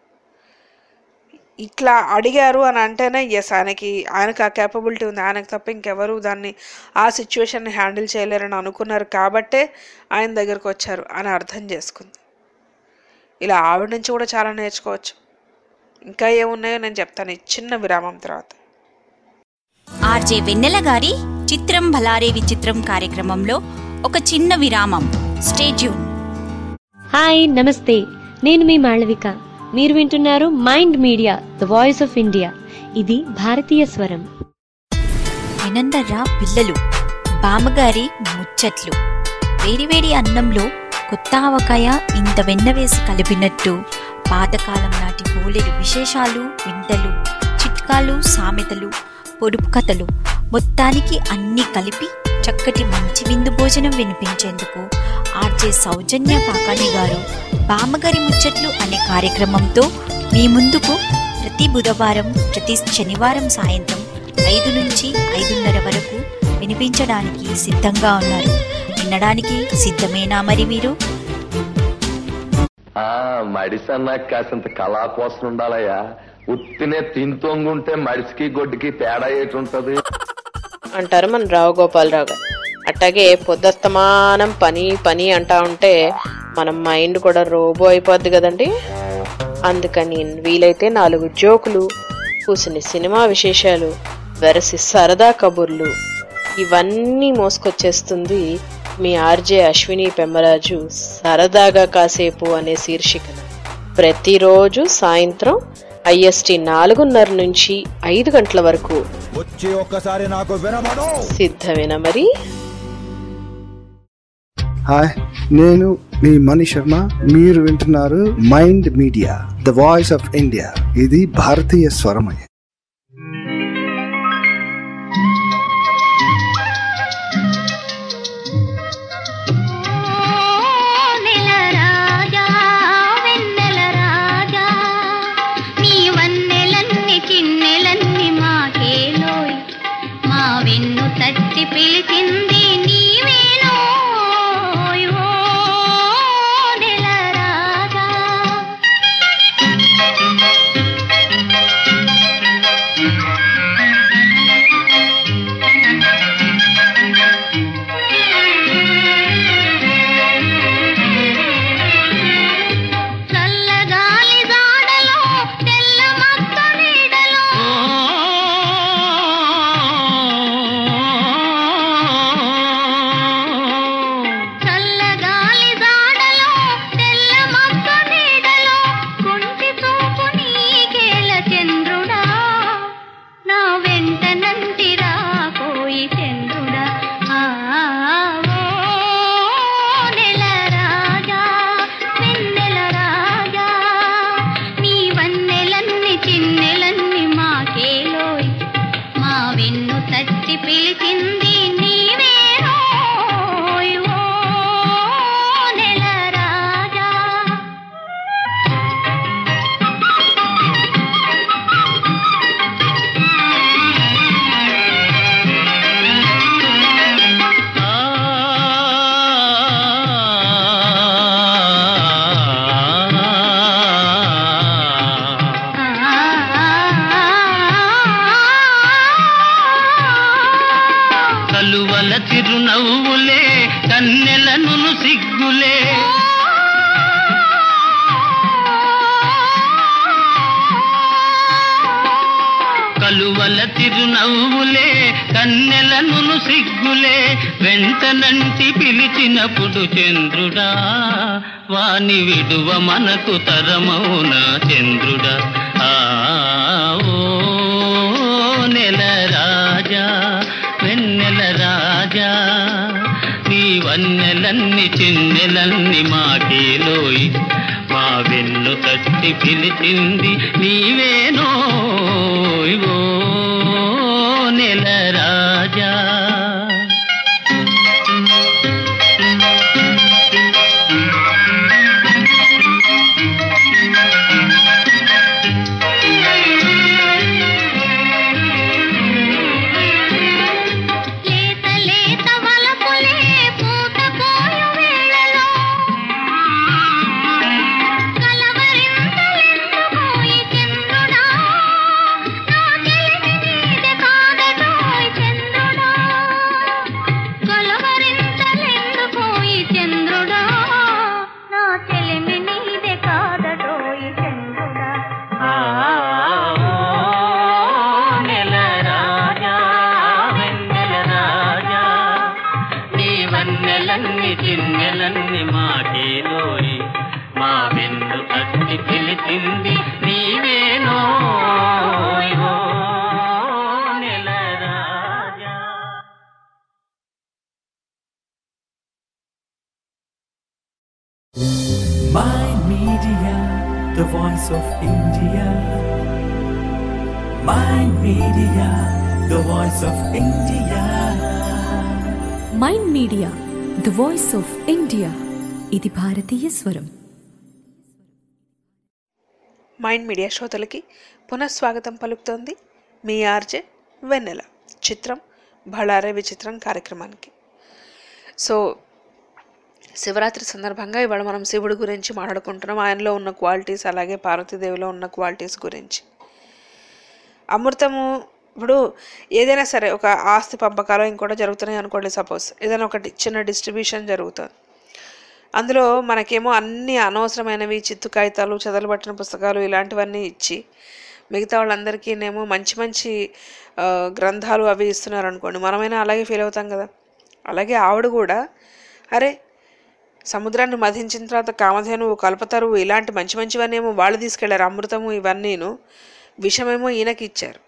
ఇట్లా అడిగారు అని అంటేనే ఎస్ ఆయనకి ఆయనకు ఆ కేపబిలిటీ ఉంది, ఆయనకు తప్ప ఇంకెవరు దాన్ని ఆ సిచ్యువేషన్ని హ్యాండిల్ చేయలేరని అనుకున్నారు కాబట్టే ఆయన దగ్గరకు వచ్చారు అని అర్థం చేసుకుంది. ఇలా ఆవిడ నుంచి కూడా చాలా నేర్చుకోవచ్చు. ఇంకా ఏమున్నాయో నేను చెప్తాను ఈ చిన్న విరామం తర్వాత. ఆర్జే వెన్నెల గారి చిత్రం భలారే విచిత్రం కార్యక్రమంలో ఒక చిన్న విరామం. Stay tune. హాయ్, నమస్తే. నేను మీ మాళవిక. మీరు వింటున్నారు mind media, the voice of India. ఇది భారతీయ స్వరం. వినందర్రా పిల్లలు, బామ్మగారి ముచ్చట్లు. వేడివేడి అన్నంలో కొత్త ఆవకాయ ఇంత వెన్న వేసి కలిపినట్టు పాతకాలం నాటి బోలెడు విశేషాలు, వింతలు, చిట్కాలు, సామెతలు, పొడుపు కథలు, మొత్తానికి అన్నీ కలిపి చక్కటి మంచి విందు భోజనం వినిపించేందుకు ఆర్జే సౌజన్య కాకాణి గారు బామ్మగారి ముచ్చట్లు అనే కార్యక్రమంతో మీ ముందుకు ప్రతి బుధవారం, ప్రతి శనివారం సాయంత్రం ఐదు నుంచి ఐదున్నర వరకు వినిపించడానికి సిద్ధంగా ఉన్నారు. వినడానికి సిద్ధమేనా మరి మీరు? మడిసన్నా కాసింత కళా కోసం ఉండాలయ్యా. ఉత్తినే తింతొంగుంటే మడిసికి గొడ్డుకి తేడా ఏటుంటది అంటారు మన రావు గోపాలరావు గారు. అట్లాగే పొద్దస్తమానం పని పని అంటా ఉంటే మన మైండ్ కూడా రోబో అయిపోద్ది కదండి. అందుకని వీలైతే నాలుగు జోకులు, కూసుని సినిమా విశేషాలు, వెరసి సరదా కబుర్లు ఇవన్నీ మోసుకొచ్చేస్తుంది మీ ఆర్జే అశ్విని పెమ్మరాజు సరదాగా కాసేపు అనే శీర్షికన ప్రతిరోజు సాయంత్రం ఐఎస్టీ నాలుగున్నర నుంచి ఐదు గంటల వరకు వచ్చి ఒక్కసారి నాకు వినమను. సిద్ధమేనా మరి? హాయ్, నేను మీ మణి శర్మ. మీరు వింటున్నారు mind media, the voice of India. ఇది భారతీయ స్వరమయ. పిలిచింది నీవేనో నెల రాగా. చల్లగాలి జాడలో తెల్ల మక్క నీడలో పిలిచింది నీవేనో నెల రాజా. కలువల చిరునవ్వులే కన్నెలను సిగ్గులే కలువల చిరునవ్వులే కన్నెలను సిగ్గులే వెంటనంటి పిలిచినప్పుడు చంద్రుడా వాని విడువ మనకు తరమౌనా చంద్రుడా. ఆ ఓ నెల రాజా, వెన్నెల రాజా, నీ వన్నెలన్ని చిన్నెలన్ని మాకేలోయి, మా వెన్ను తట్టి పిలిచింది నీవేనోయ్ ఓ నెల రాజా. చిన్నెలన్ని మాకేలోయి మా వెన్ను తట్టి పిలిచింది నీవేనోయ్ ఓ నెల రాజా. Mind Media, the voice of India. Mind Media, the voice of India. Mind media the voice of India ఇది భారతీయ స్వరం. మైండ్ మీడియా శ్రోతలకి పునఃస్వాగతం పలుకుతోంది మీ ఆర్జే వెన్నెల. చిత్రం బళారే విచిత్రం కార్యక్రమానికి. సో శివరాత్రి సందర్భంగా ఇవాళ మనం శివుడి గురించి మాట్లాడుకుంటున్నాం. ఆయనలో ఉన్న క్వాలిటీస్, అలాగే పార్వతీదేవిలో ఉన్న క్వాలిటీస్ గురించి. అమృతము ఇప్పుడు ఏదైనా సరే ఒక ఆస్తి పంపకాలు ఇంకోటి జరుగుతున్నాయి అనుకోండి. సపోజ్ ఏదైనా ఒకటి చిన్న డిస్ట్రిబ్యూషన్ జరుగుతుంది. అందులో మనకేమో అన్ని అనవసరమైనవి చిత్తు కాగితాలు, చదలబట్టిన పుస్తకాలు ఇలాంటివన్నీ ఇచ్చి మిగతా వాళ్ళందరికీ నేమో మంచి మంచి గ్రంథాలు అవి ఇస్తున్నారు అనుకోండి. మనమైనా అలాగే ఫీల్ అవుతాం కదా. అలాగే ఆవిడ కూడా అరే సముద్రాన్ని మధించిన తర్వాత కామధేనువు, కల్పతరువు ఇలాంటి మంచి మంచివన్నీ ఏమో వాళ్ళు తీసుకెళ్లారు. అమృతము ఇవన్నీను, విషమేమో ఈయనకి ఇచ్చారు.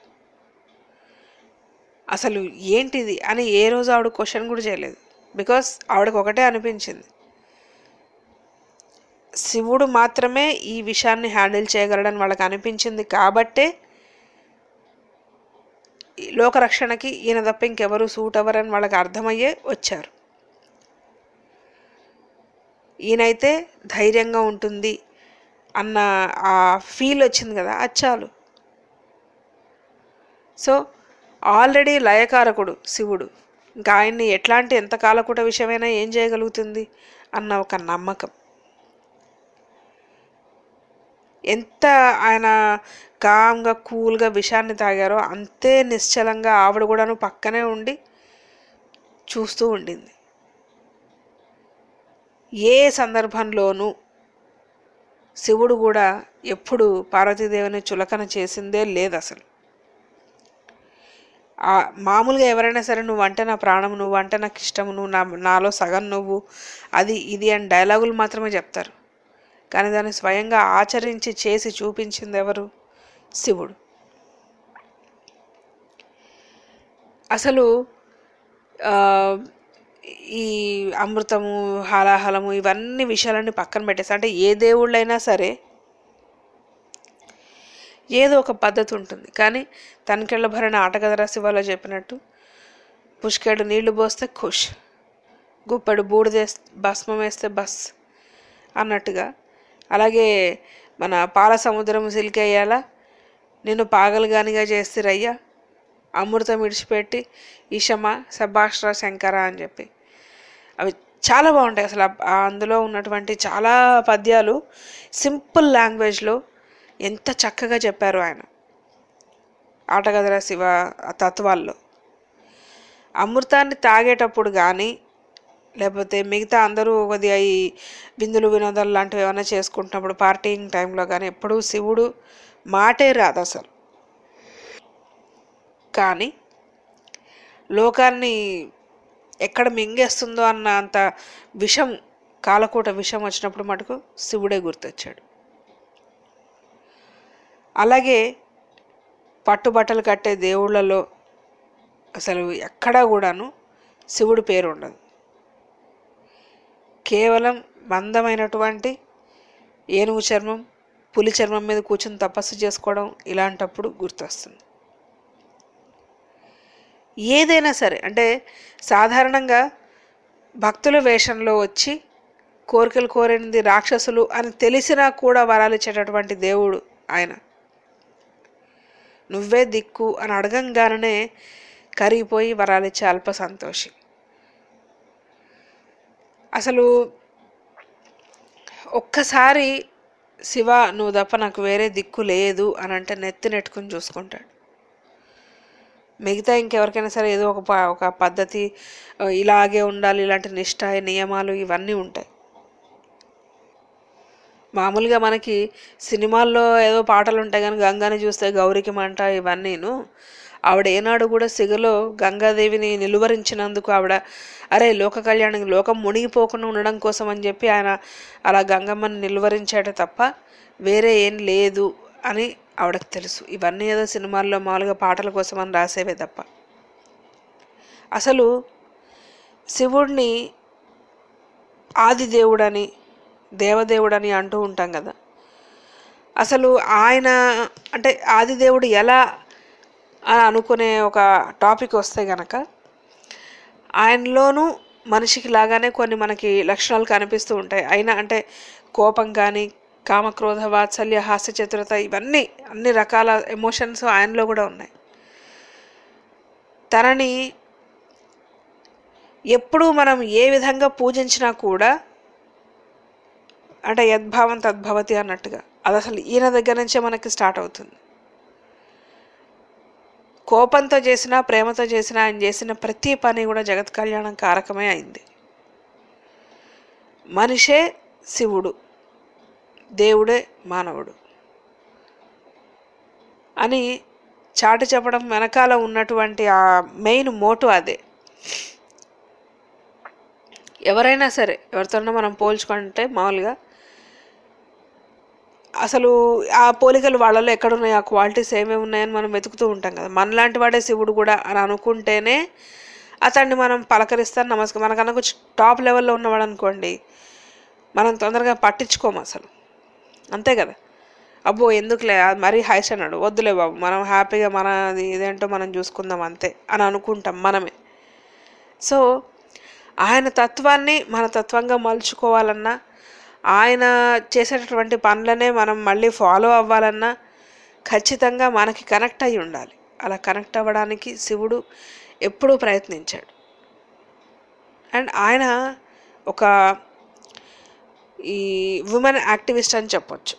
అసలు ఏంటిది అని ఏ రోజు ఆవిడ క్వశ్చన్ కూడా చేయలేదు. బికాస్ ఆవిడకు ఒకటే అనిపించింది, శివుడు మాత్రమే ఈ విషయాన్ని హ్యాండిల్ చేయగలడని వాళ్ళకి అనిపించింది. కాబట్టే లోకరక్షణకి ఈయన తప్ప ఇంకెవరు సూట్ అవ్వరని వాళ్ళకి అర్థమయ్యే వచ్చారు. ఈయనైతే ధైర్యంగా ఉంటుంది అన్న ఆ ఫీల్ వచ్చింది కదా, అది చాలు. సో ఆల్రెడీ లయకారకుడు శివుడు, ఇంకా ఆయన్ని ఎట్లాంటి ఎంత కాలకూట విషయమైనా ఏం చేయగలుగుతుంది అన్న ఒక నమ్మకం. ఎంత ఆయన కామ్గా కూల్గా విషాన్ని తాగారో అంతే నిశ్చలంగా ఆవిడ కూడాను పక్కనే ఉండి చూస్తూ ఉండింది. ఏ సందర్భంలోనూ శివుడు కూడా ఎప్పుడు పార్వతీదేవిని చులకన చేసిందే లేదు అసలు. మామూలుగా ఎవరైనా సరే నువ్వంటే నా ప్రాణం, నువ్వంటే నాకు ఇష్టము, నువ్వు నా నాలో సగం నువ్వు, అది ఇది అని డైలాగులు మాత్రమే చెప్తారు. కానీ దాన్ని స్వయంగా ఆచరించి చేసి చూపించింది ఎవరు? శివుడు. అసలు ఈ అమృతము, హాలాహలము ఇవన్నీ విషయాలన్నీ పక్కన పెట్టేసి, అంటే ఏ దేవుళ్ళైనా సరే ఏదో ఒక పద్ధతి ఉంటుంది. కానీ తనకెళ్ళ భరణ ఆటగదరా శివాలో చెప్పినట్టు పుష్కెడు నీళ్లు పోస్తే ఖుష్, గుప్పెడు బూడిదే భస్మం వేస్తే బస్ అన్నట్టుగా, అలాగే మన పాల సముద్రం సిలికేయాలా నిన్ను పాగలుగానిగా చేస్తారయ్యా, అమృతం విడిచిపెట్టి ఈశమ సభాష్ర శంకర అని చెప్పి అవి చాలా బాగుంటాయి. అసలు అందులో ఉన్నటువంటి చాలా పద్యాలు సింపుల్ లాంగ్వేజ్లో ఎంత చక్కగా చెప్పారు ఆయన ఆటగదరా శివ తత్వాల్లో. అమృతాన్ని తాగేటప్పుడు కానీ లేకపోతే మిగతా అందరూ కొద్దిగా ఈ విందులు వినోదాలు లాంటివి ఏమైనా చేసుకుంటున్నప్పుడు పార్టీయింగ్ టైంలో కానీ ఎప్పుడూ శివుడు మాటే రాదు అసలు. కానీ లోకాన్ని ఎక్కడ మింగేస్తుందో అన్న అంత విషం, కాలకూట విషం వచ్చినప్పుడు మటుకు శివుడే గుర్తొచ్చాడు. అలాగే పట్టుబట్టలు కట్టే దేవుళ్ళలో అసలు ఎక్కడా కూడాను శివుడి పేరు ఉండదు. కేవలం మందమైనటువంటి ఏనుగు చర్మం, పులి చర్మం మీద కూర్చొని తపస్సు చేసుకోవడం ఇలాంటప్పుడు గుర్తొస్తుంది. ఏదైనా సరే అంటే సాధారణంగా భక్తుల వేషంలో వచ్చి కోరికలు కోరినది రాక్షసులు అని తెలిసినా కూడా వరాలు ఇచ్చేటటువంటి దేవుడు ఆయన. నువ్వే దిక్కు అని అడగంగానే కరిగిపోయి వరాలిచ్చే అల్ప సంతోషి. అసలు ఒక్కసారి శివ నువ్వు తప్ప నాకు వేరే దిక్కు లేదు అని అంటే నెత్తి నెట్టుకుని చూసుకుంటాడు. మిగతా ఇంకెవరికైనా సరే ఏదో ఒక ఒక పద్ధతి, ఇలాగే ఉండాలి, ఇలాంటి నిష్ఠ నియమాలు ఇవన్నీ ఉంటాయి. మామూలుగా మనకి సినిమాల్లో ఏదో పాటలు ఉంటాయి కానీ గంగాని చూస్తే గౌరికి మంట ఇవన్నీను ఆవిడ ఏనాడు కూడా సిగలో గంగాదేవిని నిలువరించినందుకు ఆవిడ అరే లోక కళ్యాణం లోకం మునిగిపోకుండా ఉండడం కోసం అని చెప్పి ఆయన అలా గంగమ్మని నిలువరించాడే తప్ప వేరే ఏం లేదు అని ఆవిడకు తెలుసు. ఇవన్నీ ఏదో సినిమాల్లో మామూలుగా పాటల కోసం అని రాసేవే తప్ప. అసలు శివుడిని ఆదిదేవుడని దేవదేవుడని అంటూ ఉంటాం కదా. అసలు ఆయన అంటే ఆదిదేవుడు ఎలా అని అనుకునే ఒక టాపిక్ వస్తే గనక ఆయనలోనూ మనిషికి లాగానే కొన్ని మనకి లక్షణాలు కనిపిస్తూ ఉంటాయి. అయినా అంటే కోపం కానీ కామక్రోధ వాత్సల్య హాస్య చతురత ఇవన్నీ అన్ని రకాల ఎమోషన్స్ ఆయనలో కూడా ఉన్నాయి. తనని ఎప్పుడూ మనం ఏ విధంగా పూజించినా కూడా అంటే యద్భావం తద్భవతి అన్నట్టుగా అది అసలు ఈయన దగ్గర నుంచే మనకి స్టార్ట్ అవుతుంది. కోపంతో చేసినా ప్రేమతో చేసినా ఆయన చేసిన ప్రతి పని కూడా జగత్ కళ్యాణం కారకమే అయింది. మనిషే శివుడు, దేవుడే మానవుడు అని చాటి చెప్పడం వెనకాల ఉన్నటువంటి ఆ మెయిన్ మోటో అదే. ఎవరైనా సరే ఎవరితోనైనా మనం పోల్చుకుంటే మామూలుగా అసలు ఆ పోలికలు వాళ్ళలో ఎక్కడున్నాయి, ఆ క్వాలిటీస్ ఏమేమి ఉన్నాయని మనం వెతుకుతూ ఉంటాం కదా. మనలాంటి వాడే శివుడు కూడా అని అనుకుంటేనే అతన్ని మనం పలకరిస్తాను నమస్కారం. మనకన్నా కొంచెం టాప్ లెవెల్లో ఉన్నవాడు అనుకోండి మనం తొందరగా పట్టించుకోము అసలు, అంతే కదా. అబ్బో ఎందుకులే మరీ హైస్ అన్నాడు, వద్దులే బాబు మనం హ్యాపీగా మన ఇదేంటో మనం చూసుకుందాం అంతే అని అనుకుంటాం మనమే. సో ఆయన తత్వాన్ని మన తత్వంగా మలుచుకోవాలన్నా ఆయన చేసేటటువంటి పనులనే మనం మళ్ళీ ఫాలో అవ్వాలన్నా ఖచ్చితంగా మనకి కనెక్ట్ అయ్యి ఉండాలి. అలా కనెక్ట్ అవ్వడానికి శివుడు ఎప్పుడూ ప్రయత్నించాడు. అండ్ ఆయన ఒక ఈ ఉమెన్ యాక్టివిస్ట్ అని చెప్పొచ్చు.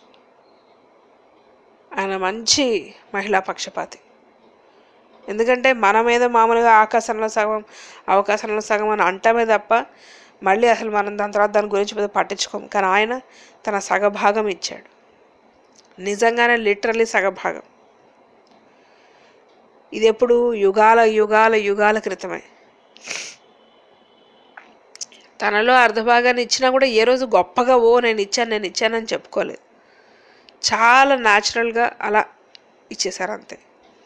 ఆయన మంచి మహిళా పక్షపాతి. ఎందుకంటే మన మీద మామూలుగా ఆకాశంలో సగం అవకాశంలో సగం అని అంటామే తప్ప మళ్ళీ అసలు మనం దాని తర్వాత దాని గురించి పెద్ద పట్టించుకోము. కానీ ఆయన తన సగభాగం ఇచ్చాడు, నిజంగానే లిటరలీ సగభాగం. ఇది ఎప్పుడు యుగాల యుగాల యుగాల క్రితమే. తనలో అర్ధభాగాన్ని ఇచ్చినా కూడా ఏ రోజు గొప్పగా ఓ నేను ఇచ్చాను నేను ఇచ్చానని చెప్పుకోలేదు. చాలా న్యాచురల్గా అలా ఇచ్చేశారు అంతే.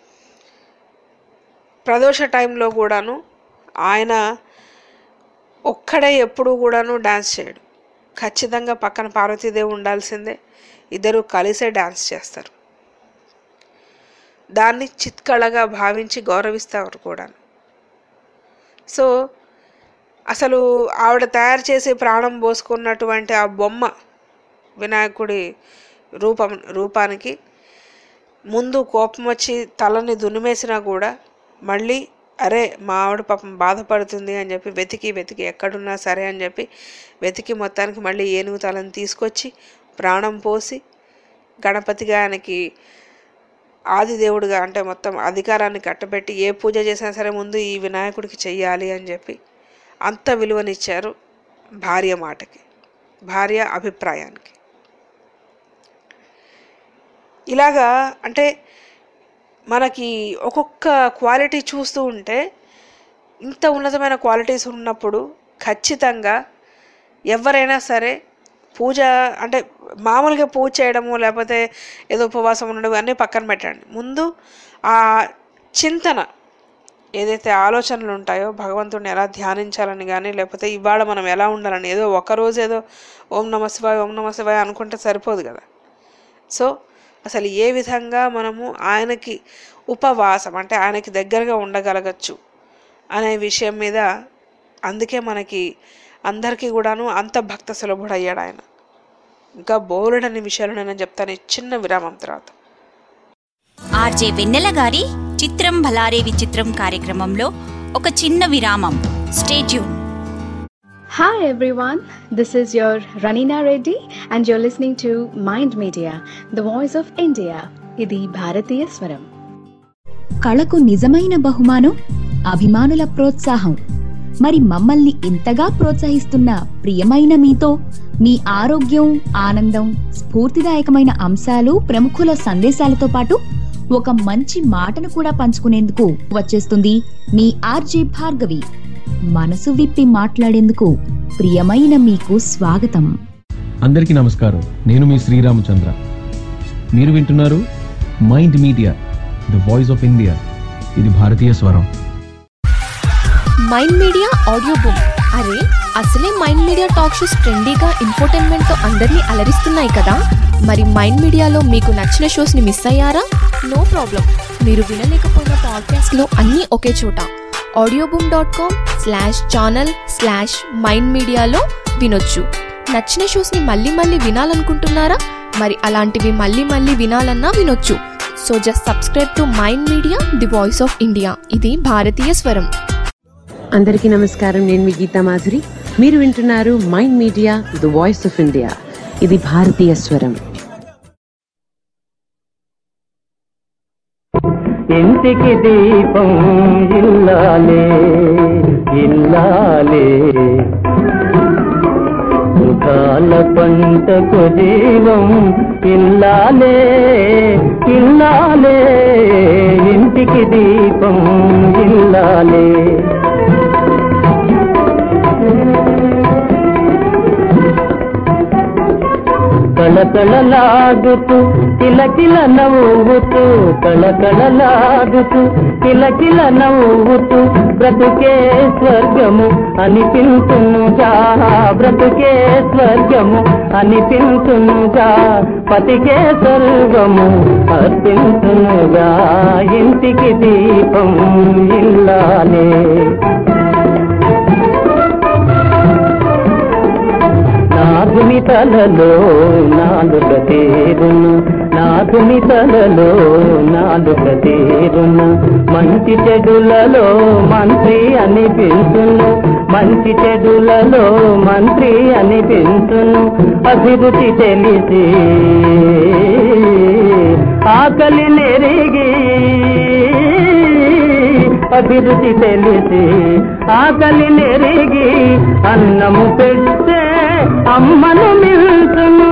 ప్రదోష టైంలో కూడాను ఆయన ఒక్కడే ఎప్పుడూ కూడాను డ్యాన్స్ చేయడు. ఖచ్చితంగా పక్కన పార్వతీదేవి ఉండాల్సిందే, ఇద్దరు కలిసే డ్యాన్స్ చేస్తారు. దాన్ని చిత్కళగా భావించి గౌరవిస్తారు కూడా. సో అసలు ఆవిడ తయారు చేసి ప్రాణం పోసుకున్నటువంటి ఆ బొమ్మ వినాయకుడి రూపం రూపానికి ముందు కోపం వచ్చి తలని దునిమేసినా కూడా మళ్ళీ అరే మా ఆవిడ పాపం బాధపడుతుంది అని చెప్పి వెతికి వెతికి ఎక్కడున్నా సరే అని చెప్పి వెతికి మొత్తానికి మళ్ళీ ఏనుగు తలని తీసుకొచ్చి ప్రాణం పోసి గణపతిగా ఆయనకి ఆదిదేవుడిగా అంటే మొత్తం అధికారాన్ని కట్టబెట్టి ఏ పూజ చేసినా సరే ముందు ఈ వినాయకుడికి చెయ్యాలి అని చెప్పి అంత విలువనిచ్చారు భార్య మాటకి, భార్య అభిప్రాయానికి. ఇలాగా అంటే మనకి ఒక్కొక్క క్వాలిటీ చూస్తూ ఉంటే ఇంత ఉన్నతమైన క్వాలిటీస్ ఉన్నప్పుడు ఖచ్చితంగా ఎవరైనా సరే పూజ అంటే మామూలుగా పూజ చేయడము లేకపోతే ఏదో ఉపవాసం ఉండడం అన్నీ పక్కన పెట్టండి. ముందు ఆ చింతన ఏదైతే ఆలోచనలు ఉంటాయో భగవంతుడిని ఎలా ధ్యానించాలని కానీ లేకపోతే ఇవాళ మనం ఎలా ఉండాలని ఏదో ఒకరోజు ఏదో ఓం నమ శివాయ ఓం నమ శివాయ అనుకుంటే సరిపోదు కదా. సో అసలు ఏ విధంగా మనము ఆయనకి ఉపవాసం అంటే ఆయనకి దగ్గరగా ఉండగలగచ్చు అనే విషయం మీద అందుకే మనకి అందరికీ కూడాను అంత భక్త సులభుడయ్యాడు ఆయన. ఇంకా బోలెడని విషయాలు నేను చెప్తాను ఈ చిన్న విరామం తర్వాత. ఆర్జే వెన్నెల గారి చిత్రం భలారే విచిత్రం కార్యక్రమంలో ఒక చిన్న విరామం. Stay tune. Hi everyone, this is your Ranina Reddy and you're listening to Mind Media, the voice of India. ఇది భారతీయ స్వరం. కళకు నిజమైన బహుమానం అభిమానుల ప్రోత్సాహం. మరి మమ్మల్ని ఇంతగా ప్రోత్సహిస్తున్న ప్రియమైన మీతో మీ ఆరోగ్యం, ఆనందం, స్ఫూర్తిదాయకమైన అంశాలు, ప్రముఖుల సందేశాలతో పాటు ఒక మంచి మాటను కూడా పంచుకునేందుకు వచ్చేస్తుంది మీ ఆర్జే భార్గవి. మనసు విప్పి మాట్లాడేందుకు ప్రియమైన మీకు స్వాగతం. అందరికీ నమస్కారం. నేను మీ శ్రీరామచంద్ర. మీరు వింటున్నారు mind media, the voice of India. ఇది భారతీయ స్వరం. Mind media audio book. అరే అసలే మైండ్ మీడియా టాక్ షోస్ ట్రెండీగా ఇన్ఫోటైన్మెంట్తో అందరినీ అలరిస్తున్నాయి కదా. మరి మైండ్ మీడియాలో మీకు నచ్చిన షోస్ని మిస్ అయ్యారా? No problem. మీరు వినలేకపోయిన పాడ్కాస్ట్లో అన్నీ ఒకే చోట. Audio boom dot com slash channel slash mind మీడియాలో వినొచ్చు. నచ్చిన షోస్ని మళ్ళీ మళ్ళీ వినాలనుకుంటున్నారా? మరి అలాంటివి మళ్ళీ మళ్ళీ వినాలన్నా వినొచ్చు. So just subscribe to mind media, the voice of India. ఇది భారతీయ స్వరం. అందరికీ నమస్కారం. నేను మీ గీతా మాధురి. మీరు వింటున్నారు mind media, the voice of India. ఇది భారతీయ స్వరం. ఇంటికి దీపం ఇల్లాలే ఇల్లాలే, సుఖాల పంటకు జీవం ఇల్లాలే ఇల్లాలే, ఇంటికి దీపం ఇల్లాలే. కళకళలాడుతూ కిలకిల నవ్వుతూ, కళకళలాడుతూ కిలకిల నవ్వుతూ, బ్రతుకే స్వర్గము అనిపించునుగా, బ్రతుకే స్వర్గము అనిపించునుగా, పతికే సర్వము అర్పించునుగా, ఇంటికి దీపం ఇల్లాలే. నాగుని తలలో నాలుక తీరును, నాగుని తలలో నాలుక తీరును, మంచి చెడులలో మంత్రి అనిపించును, మంచి చెడులలో మంత్రి అనిపించును, అభివృద్ధి తెలిసి ఆకలి నెరిగి, అభిరుచి తెలిసి ఆకలి నెరిగి, అన్నము పెట్టే అమ్మను మిల్చును.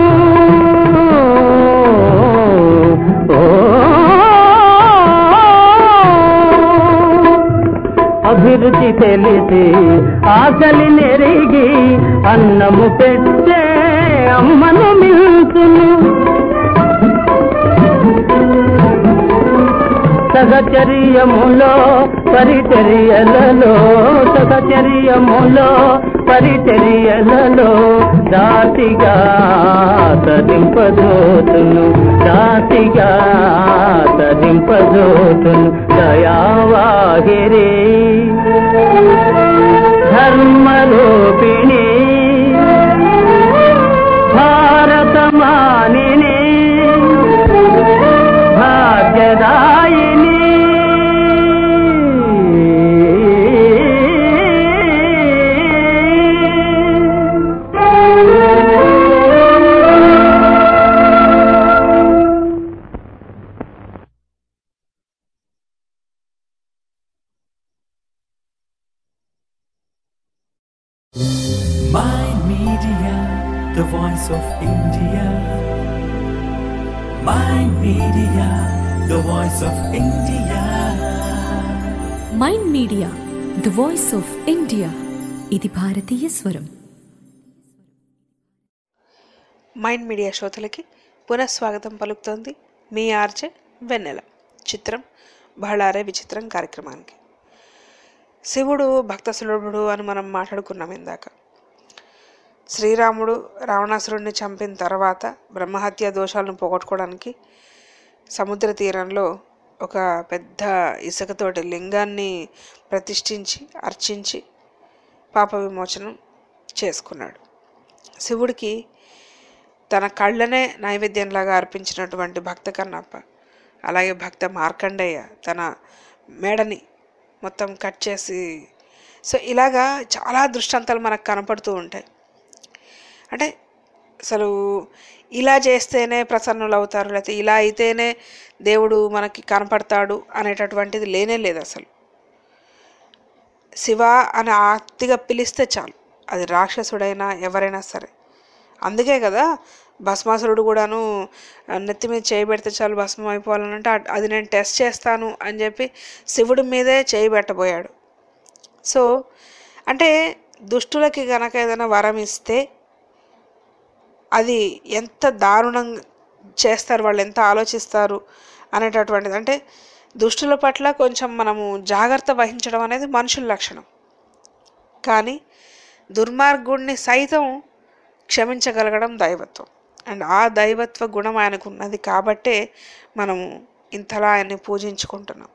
అభిరుచి తెలిసి ఆకలి నెరిగి, అన్నము పెట్టే అమ్మను మిల్చును. సహచర్యములో పరిచర్యలలో, సహచర్యములో పరిచర్యలలో, దాసిగా తరింపజోతును, దాసిగా తరింపజోతును, దయావాహిరి ధర్మరూపిణి భారతమానిని భాగ్యదాయిని. Mind Media, the voice of India. Mind Media, the voice of India. Mind media, the voice of India. ఇది భారతీయ స్వరం. మైండ్ మీడియా శ్రోతలకి పునఃస్వాగతం పలుకుతోంది మీ ఆర్జే వెన్నెల. చిత్రం బహళారే విచిత్రం కార్యక్రమానికి. శివుడు భక్త సులభుడు అని మనం మాట్లాడుకున్నాం ఇందాక. శ్రీరాముడు రావణాసురుడిని చంపిన తర్వాత బ్రహ్మహత్య దోషాలను పోగొట్టుకోవడానికి సముద్ర తీరంలో ఒక పెద్ద ఇసుకతోటి లింగాన్ని ప్రతిష్ఠించి అర్చించి పాప విమోచనం చేసుకున్నాడు. శివుడికి తన కళ్ళనే నైవేద్యంలాగా అర్పించినటువంటి భక్త కన్నప్ప, అలాగే భక్త మార్కండేయ తన మేడని మొత్తం కట్ చేసి, సో ఇలాగా చాలా దృష్టాంతాలు మనకు కనపడుతూ ఉంటాయి. అంటే అసలు ఇలా చేస్తేనే ప్రసన్నులు అవుతారు, లేకపోతే ఇలా అయితేనే దేవుడు మనకి కనపడతాడు అనేటటువంటిది లేనే లేదు అసలు. శివ అని ఆర్తిగా పిలిస్తే చాలు, అది రాక్షసుడైనా ఎవరైనా సరే. అందుకే కదా భస్మాసురుడు కూడాను నెత్తి మీద చేయి పెడితే చాలు భస్మం అయిపోవాలనంటే అది నేను టెస్ట్ చేస్తాను అని చెప్పి శివుడి మీదే చేయి పెట్టబోయాడు. సో అంటే దుష్టులకి గనక ఏదైనా వరం ఇస్తే అది ఎంత దారుణంగా చేస్తారు, వాళ్ళు ఎంత ఆలోచిస్తారు అనేటటువంటిది. అంటే దుష్టుల పట్ల కొంచెం మనము జాగ్రత్త వహించడం అనేది మనుషుల లక్షణం. కానీ దుర్మార్గుడిని సైతం క్షమించగలగడం దైవత్వం. అండ్ ఆ దైవత్వ గుణం ఆయనకు ఉన్నది కాబట్టే మనము ఇంతలా ఆయన్ని పూజించుకుంటున్నాం.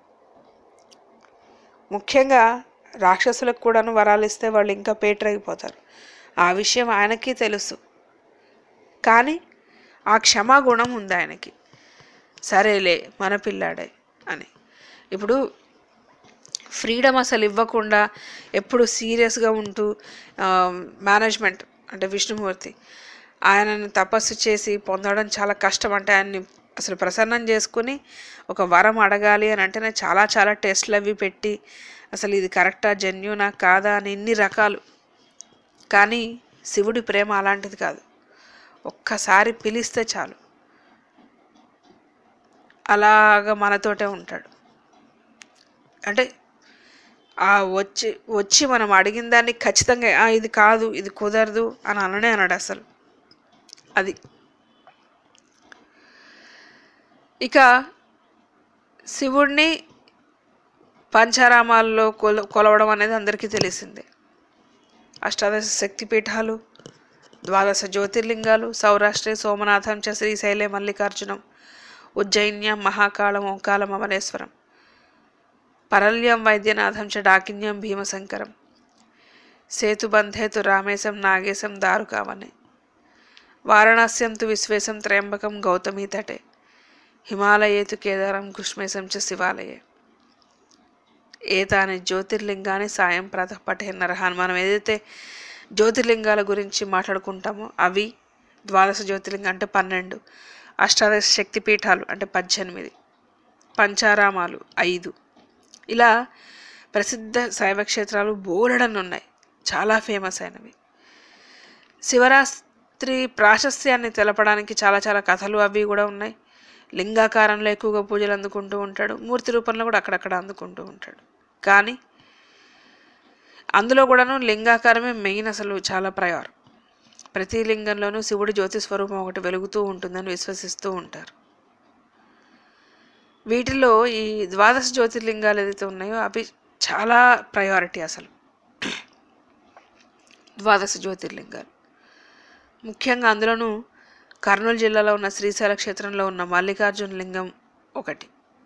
ముఖ్యంగా రాక్షసులకు కూడాను వరాలు ఇస్తే వాళ్ళు ఇంకా పేటరైపోతారు. ఆ విషయం ఆయనకి తెలుసు. కానీ ఆ క్షమాగుణం ఉంది ఆయనకి. సరేలే మన పిల్లాడే అని. ఇప్పుడు ఫ్రీడమ్ అసలు ఇవ్వకుండా ఎప్పుడు సీరియస్గా ఉంటూ మేనేజ్మెంట్ అంటే విష్ణుమూర్తి ఆయనని తపస్సు చేసి పొందడం చాలా కష్టం. అంటే ఆయన్ని అసలు ప్రసన్నం చేసుకుని ఒక వరం అడగాలి అని అంటేనే చాలా చాలా టెస్ట్లు అవి పెట్టి అసలు ఇది కరెక్టా జెన్యూనా కాదా అని ఇన్ని రకాలు. కానీ శివుడి ప్రేమ అలాంటిది కాదు. ఒక్కసారి పిలిస్తే చాలు అలాగా మనతోటే ఉంటాడు. అంటే ఆ వచ్చి వచ్చి మనం అడిగిన దాన్ని ఖచ్చితంగా ఇది కాదు ఇది కుదరదు అని అననే అన్నాడు అసలు. అది ఇక శివుడిని పంచారామాల్లో కొల కొలవడం అనేది అందరికీ తెలిసిందే. అష్టాదశ శక్తిపీఠాలు, ద్వాదశ జ్యోతిర్లింగాలు, సౌరాష్ట్రే సోమనాథం చ శ్రీశైలే మల్లికార్జునం, ఉజ్జయిన్యం మహాకాళం ఓంకాలం అమరేశ్వరం, పరల్యం వైద్యనాథం చ డాకిన్యం భీమశంకరం, సేతుబంధేతు రామేశం నాగేశం దారుకావనే, వారణాస్యం తు విశ్వేశం త్రయంబకం గౌతమీ తటే, హిమాలయేతు కేదారం కుష్మేశం చ శివాలయే. ఏతాని జ్యోతిర్లింగాన్ని సాయం ప్రాతః పఠే నరహ. మనం ఏదైతే జ్యోతిర్లింగాల గురించి మాట్లాడుకుంటామో అవి ద్వాదశ జ్యోతిర్లింగం అంటే పన్నెండు, అష్టాదశ శక్తిపీఠాలు అంటే పద్దెనిమిది, పంచారామాలు ఐదు. ఇలా ప్రసిద్ధ శైవ క్షేత్రాలు బోలెడన్ని ఉన్నాయి, చాలా ఫేమస్ అయినవి. శివరాత్రి ప్రాశస్త్యాన్ని తెలపడానికి చాలా చాలా కథలు అవి కూడా ఉన్నాయి. లింగాకారంలో ఎక్కువగా పూజలు అందుకుంటూ ఉంటాడు, మూర్తి రూపంలో కూడా అక్కడక్కడ అందుకుంటూ ఉంటాడు. కానీ అందులో కూడాను లింగాకారమే మెయిన్, అసలు చాలా ప్రయారం. ప్రతి లింగంలోనూ శివుడి జ్యోతి స్వరూపం ఒకటి వెలుగుతూ ఉంటుందని విశ్వసిస్తూ ఉంటారు. వీటిలో ఈ ద్వాదశ జ్యోతిర్లింగాలు ఏదైతే ఉన్నాయో అవి చాలా ప్రయారిటీ. అసలు ద్వాదశ జ్యోతిర్లింగాలు ముఖ్యంగా అందులోనూ కర్నూలు జిల్లాలో ఉన్న శ్రీశైల క్షేత్రంలో ఉన్న మల్లికార్జున లింగం ఒకటి.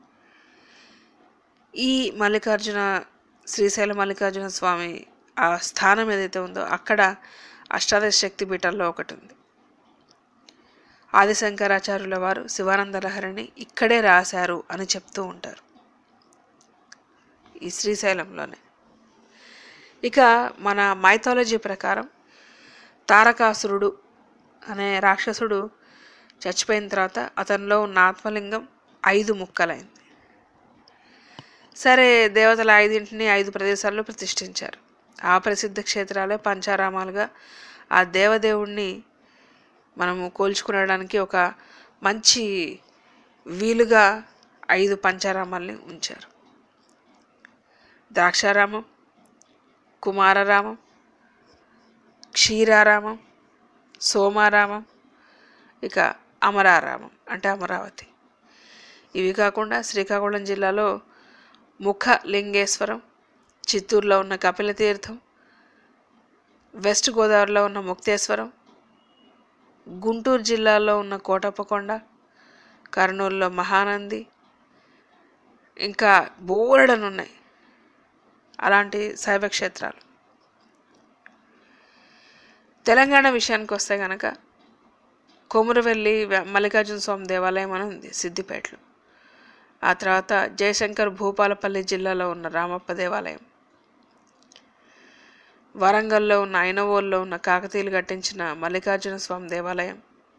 ఈ మల్లికార్జున శ్రీశైల మల్లికార్జున స్వామి ఆ స్థానం ఏదైతే ఉందో అక్కడ అష్టాదశ శక్తి పీఠాల్లో ఒకటి ఉంది. ఆదిశంకరాచార్యుల వారు శివానంద లహరిని ఇక్కడే రాశారు అని చెప్తూ ఉంటారు, ఈ శ్రీశైలంలోనే. ఇక మన మైథాలజీ ప్రకారం తారకాసురుడు అనే రాక్షసుడు చచ్చిపోయిన తర్వాత అతనిలో ఉన్న ఆత్మలింగం ఐదు ముక్కలైంది. సరే, దేవతల ఐదింటిని ఐదు ప్రదేశాల్లో ప్రతిష్ఠించారు. ఆ ప్రసిద్ధ క్షేత్రాలే పంచారామాలుగా ఆ దేవదేవుణ్ణి మనము కోల్చుకునడానికి ఒక మంచి వీలుగా ఐదు పంచారామాల్ని ఉంచారు. ద్రాక్షారామం, కుమారరామం, క్షీరారామం, సోమారామం, ఇక అమరారామం అంటే అమరావతి. ఇవి కాకుండా శ్రీకాకుళం జిల్లాలో ముఖ లింగేశ్వరం, చిత్తూరులో ఉన్న కపిలతీర్థం, వెస్ట్ గోదావరిలో ఉన్న ముక్తేశ్వరం, గుంటూరు జిల్లాలో ఉన్న కోటప్పకొండ, కర్నూలులో మహానంది, ఇంకా బోలెడని ఉన్నాయి అలాంటి శైవ క్షేత్రాలు. తెలంగాణ విషయానికి వస్తే కనుక కొమురవెల్లి మల్లికార్జున స్వామి దేవాలయం అని ఉంది సిద్దిపేటలో. ఆ తర్వాత జయశంకర్ భూపాలపల్లి జిల్లాలో ఉన్న రామప్ప దేవాలయం, వరంగల్లో ఉన్న ఐనవోల్లో ఉన్న కాకతీయులు కట్టించిన మల్లికార్జున స్వామి దేవాలయం,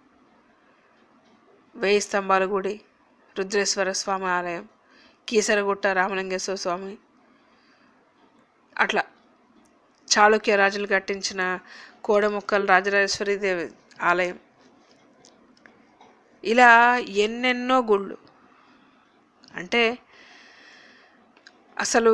వేయి స్తంభాల గుడి, రుద్రేశ్వర స్వామి ఆలయం, కీసరగుట్ట రామలింగేశ్వర స్వామి, అట్లా చాళుక్య రాజులు కట్టించిన కోడముక్కల్ రాజరాజేశ్వరి దేవి ఆలయం, ఇలా ఎన్నెన్నో గుళ్ళు. అంటే అసలు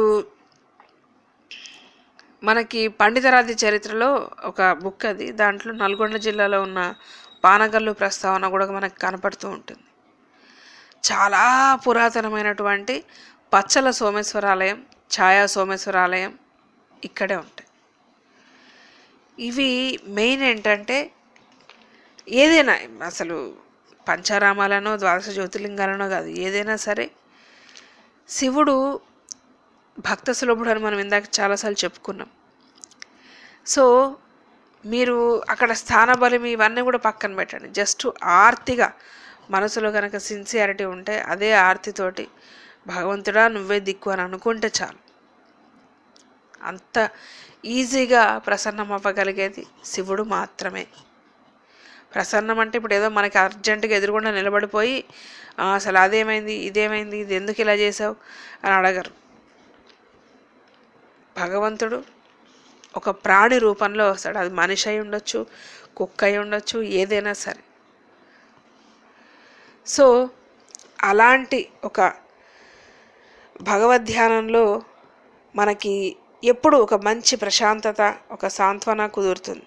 మనకి పండితరాది చరిత్రలో ఒక బుక్ అది, దాంట్లో నల్గొండ జిల్లాలో ఉన్న పానగల్లు ప్రస్తావన కూడా మనకు కనపడుతూ ఉంటుంది. చాలా పురాతనమైనటువంటి పచ్చల సోమేశ్వరాలయం, ఛాయా సోమేశ్వరాలయం ఇక్కడే ఉంటాయి. ఇవి మెయిన్ ఏంటంటే ఏదైనా అసలు పంచారామాలనో ద్వాదశ జ్యోతిర్లింగాలనో కాదు, ఏదైనా సరే శివుడు భక్త సులభుడు అని మనం ఇందాక చాలాసార్లు చెప్పుకున్నాం. సో మీరు అక్కడ స్థానబలం ఇవన్నీ కూడా పక్కన పెట్టండి, జస్ట్ ఆర్తిగా మనసులో కనుక సిన్సియారిటీ ఉంటే అదే ఆర్తితోటి భగవంతుడా నువ్వే దిక్కు అని అనుకుంటే చాలు. అంత ఈజీగా ప్రసన్నం అవ్వగలిగేది శివుడు మాత్రమే. ప్రసన్నం అంటే ఇప్పుడు ఏదో మనకి అర్జెంటుగా ఎదురుగుండా నిలబడిపోయి అసలు అదేమైంది ఇదేమైంది ఇది ఎందుకు ఇలా చేసావు అని అడగరు. భగవంతుడు ఒక ప్రాణి రూపంలో వస్తాడు. అది మనిషి అయి ఉండొచ్చు, కుక్క అయి ఉండొచ్చు, ఏదైనా సరే. సో అలాంటి ఒక భగవద్ధ్యానంలో మనకి ఎప్పుడు ఒక మంచి ప్రశాంతత, ఒక సాంత్వన కుదురుతుంది.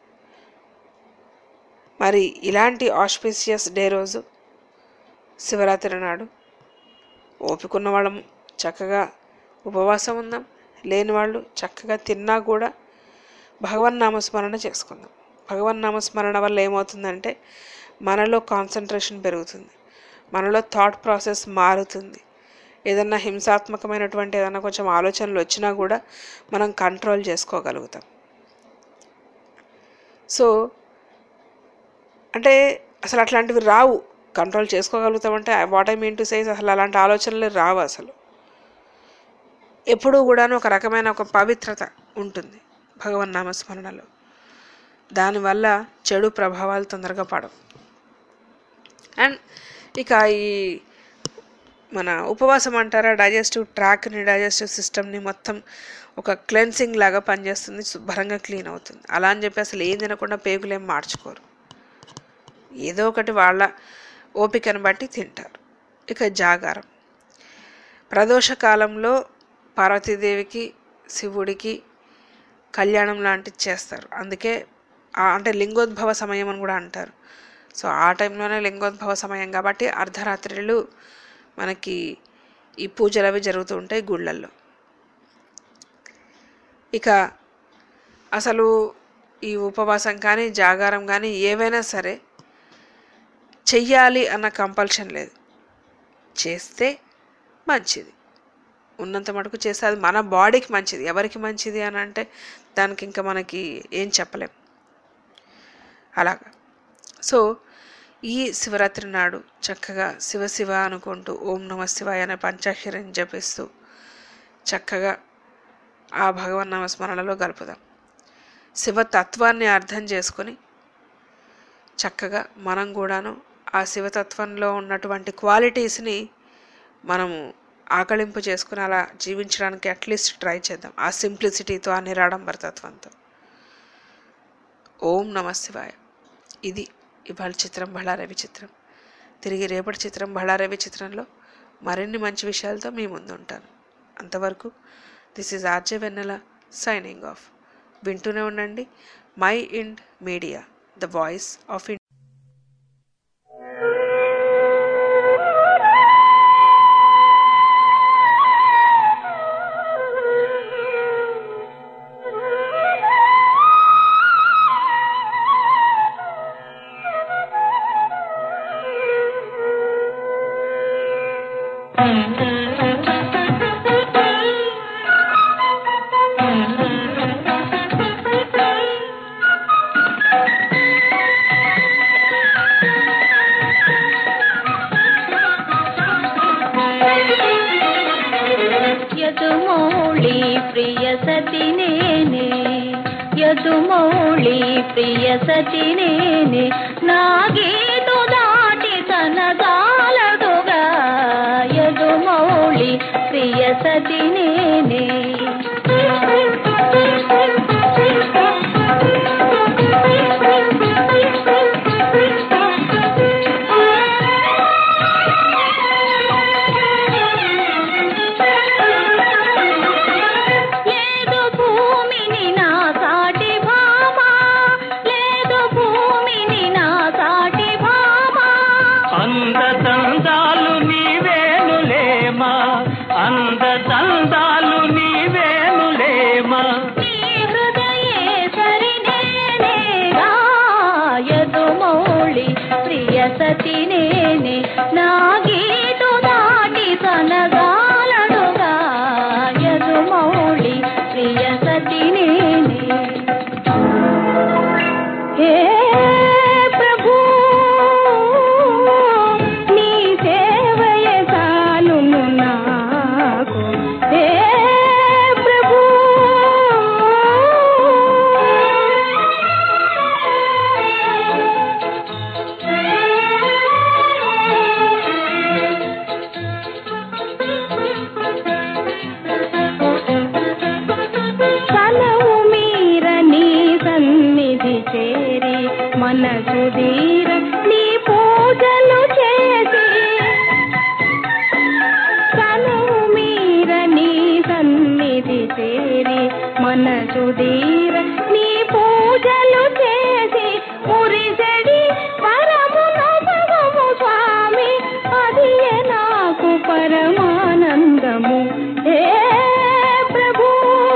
మరి ఇలాంటి ఆస్పిషియస్ డే రోజు శివరాత్రి నాడు ఓపికన్న వాళ్ళం చక్కగా ఉపవాసం ఉందాం, లేని వాళ్ళు చక్కగా తిన్నా కూడా భగవన్ నామస్మరణ చేసుకుందాం. భగవన్ నామస్మరణ వల్ల ఏమవుతుందంటే మనలో కాన్సన్ట్రేషన్ పెరుగుతుంది, మనలో థాట్ ప్రాసెస్ మారుతుంది. ఏదన్నా హింసాత్మకమైనటువంటి ఏదన్నా కొంచెం ఆలోచనలు వచ్చినా కూడా మనం కంట్రోల్ చేసుకోగలుగుతాం. సో అంటే అసలు అట్లాంటివి రావు, కంట్రోల్ చేసుకోగలుగుతామంటే what I mean to say అసలు అలాంటి ఆలోచనలు రావు. అసలు ఎప్పుడూ కూడా ఒక రకమైన ఒక పవిత్రత ఉంటుంది భగవన్ నామస్మరణలో. దానివల్ల చెడు ప్రభావాలు తొందరగా పడవు. అండ్ ఇక ఈ మన ఉపవాసం అంటారా, డైజెస్టివ్ ట్రాక్ని, డైజెస్టివ్ సిస్టమ్ని మొత్తం ఒక క్లెన్సింగ్ లాగా పనిచేస్తుంది, శుభ్రంగా క్లీన్ అవుతుంది. అలా అని చెప్పి అసలు ఏం తినకుండా పేగులేం మార్చుకోరు, ఏదో ఒకటి వాళ్ళ ఓపికను బట్టి తింటారు. ఇక జాగారం, ప్రదోష కాలంలో పార్వతీదేవికి శివుడికి కళ్యాణం లాంటిది చేస్తారు. అందుకే అంటే లింగోద్భవ సమయం అని కూడా అంటారు. సో ఆ టైంలోనే లింగోద్భవ సమయం కాబట్టి అర్ధరాత్రులు మనకి ఈ పూజలు అవి జరుగుతూ ఉంటాయి గుళ్ళల్లో. ఇక అసలు ఈ ఉపవాసం కానీ జాగారం కానీ ఏవైనా సరే చెయ్యాలి అన్న కంపల్షన్ లేదు, చేస్తే మంచిది, ఉన్నంత మటుకు చేస్తే అది మన బాడీకి మంచిది. ఎవరికి మంచిది అని అంటే దానికి ఇంకా మనకి ఏం చెప్పలేం. అలాగా సో ఈ శివరాత్రి నాడు చక్కగా శివ శివ అనుకుంటూ ఓం నమ శివాయ అనే పంచాక్షరిని జపిస్తూ చక్కగా ఆ భగవన్ నామస్మరణలో గలుపుదాం. శివతత్వాన్ని అర్థం చేసుకొని చక్కగా మనం కూడాను ఆ శివతత్వంలో ఉన్నటువంటి క్వాలిటీస్ని మనము ఆకళింపు చేసుకుని అలా జీవించడానికి అట్లీస్ట్ ట్రై చేద్దాం, ఆ సింప్లిసిటీతో, ఆ నిరాడంబర తత్వంతో. ఓం నమ శివాయ. ఇది ఇవాళ చిత్రం బళ్ళారే విచిత్రం. తిరిగి రేపటి చిత్రం బళ్ళారే విచిత్రంలో మరిన్ని మంచి విషయాలతో మీ ముందు ఉంటాను. అంతవరకు this is RJ Vennela signing off. వింటూనే ఉండండి mind media, the voice of India. ಯದುಮೌಳಿ ಪ್ರಿಯ ಸತಿನೇನೆ ಯದುಮೌಳಿ ಪ್ರಿಯ ಸತಿನೇನೆ ನಾಗೇದು ದಾಟಿ ತನಗಾಲದುಗ ಯದುಮೌಳಿ ಪ್ರಿಯ ಸತಿನೇನೆ మనసుదీర నీ పూజలు చేసి కనువు మీర నీ సన్నిధి చేరి మనసుదీర నీ పూజలు చేసి మురిసెడి పరమును భగము స్వామి అది నాకు పరమానందము ఏ ప్రభు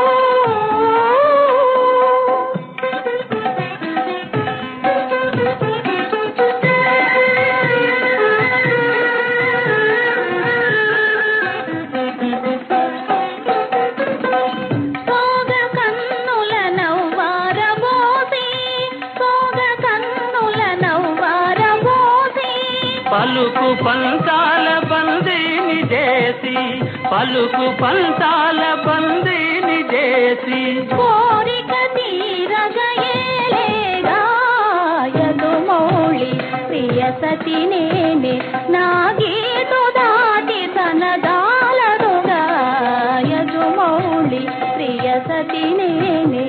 పలుకు పంతాల బందీని చేసి పలుకు పంతాల బందీని చేసి కోరిక తీరగయేలేగా యదుమౌళి ప్రియ సతి నేనే నా గీతు దాటి తనదాలరుగా యదుమౌళి ప్రియ సతి నేనే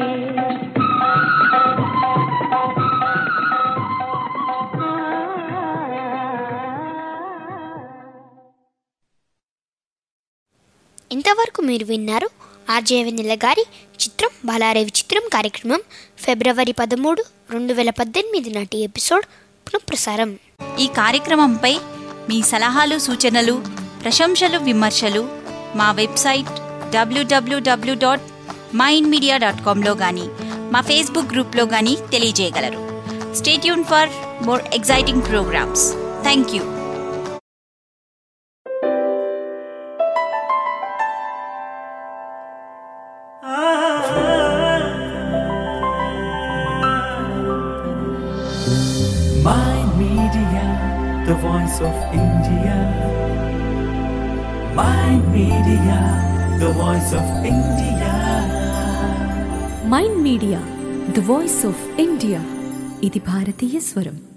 ఇంతవరకు మీరు విన్నారు ఆర్జే వెన్నెల గారి చిత్రం బాలారేవి చిత్రం కార్యక్రమం ఫిబ్రవరి పదమూడు రెండు వేల పద్దెనిమిది నాటి ఎపిసోడ్ పునఃప్రసారం. ఈ కార్యక్రమంపై మీ సలహాలు సూచనలు ప్రశంసలు విమర్శలు మా website WWW dot mind media dot కామ్లో కానీ మా ఫేస్బుక్ గ్రూప్లో కానీ తెలియజేయగలరు. Stay tune for more exciting programmes. Thank you. Mind Media, the voice of India. Mind Media, the voice of India. Mind media the voice of India ఇది భారతీయ స్వరం.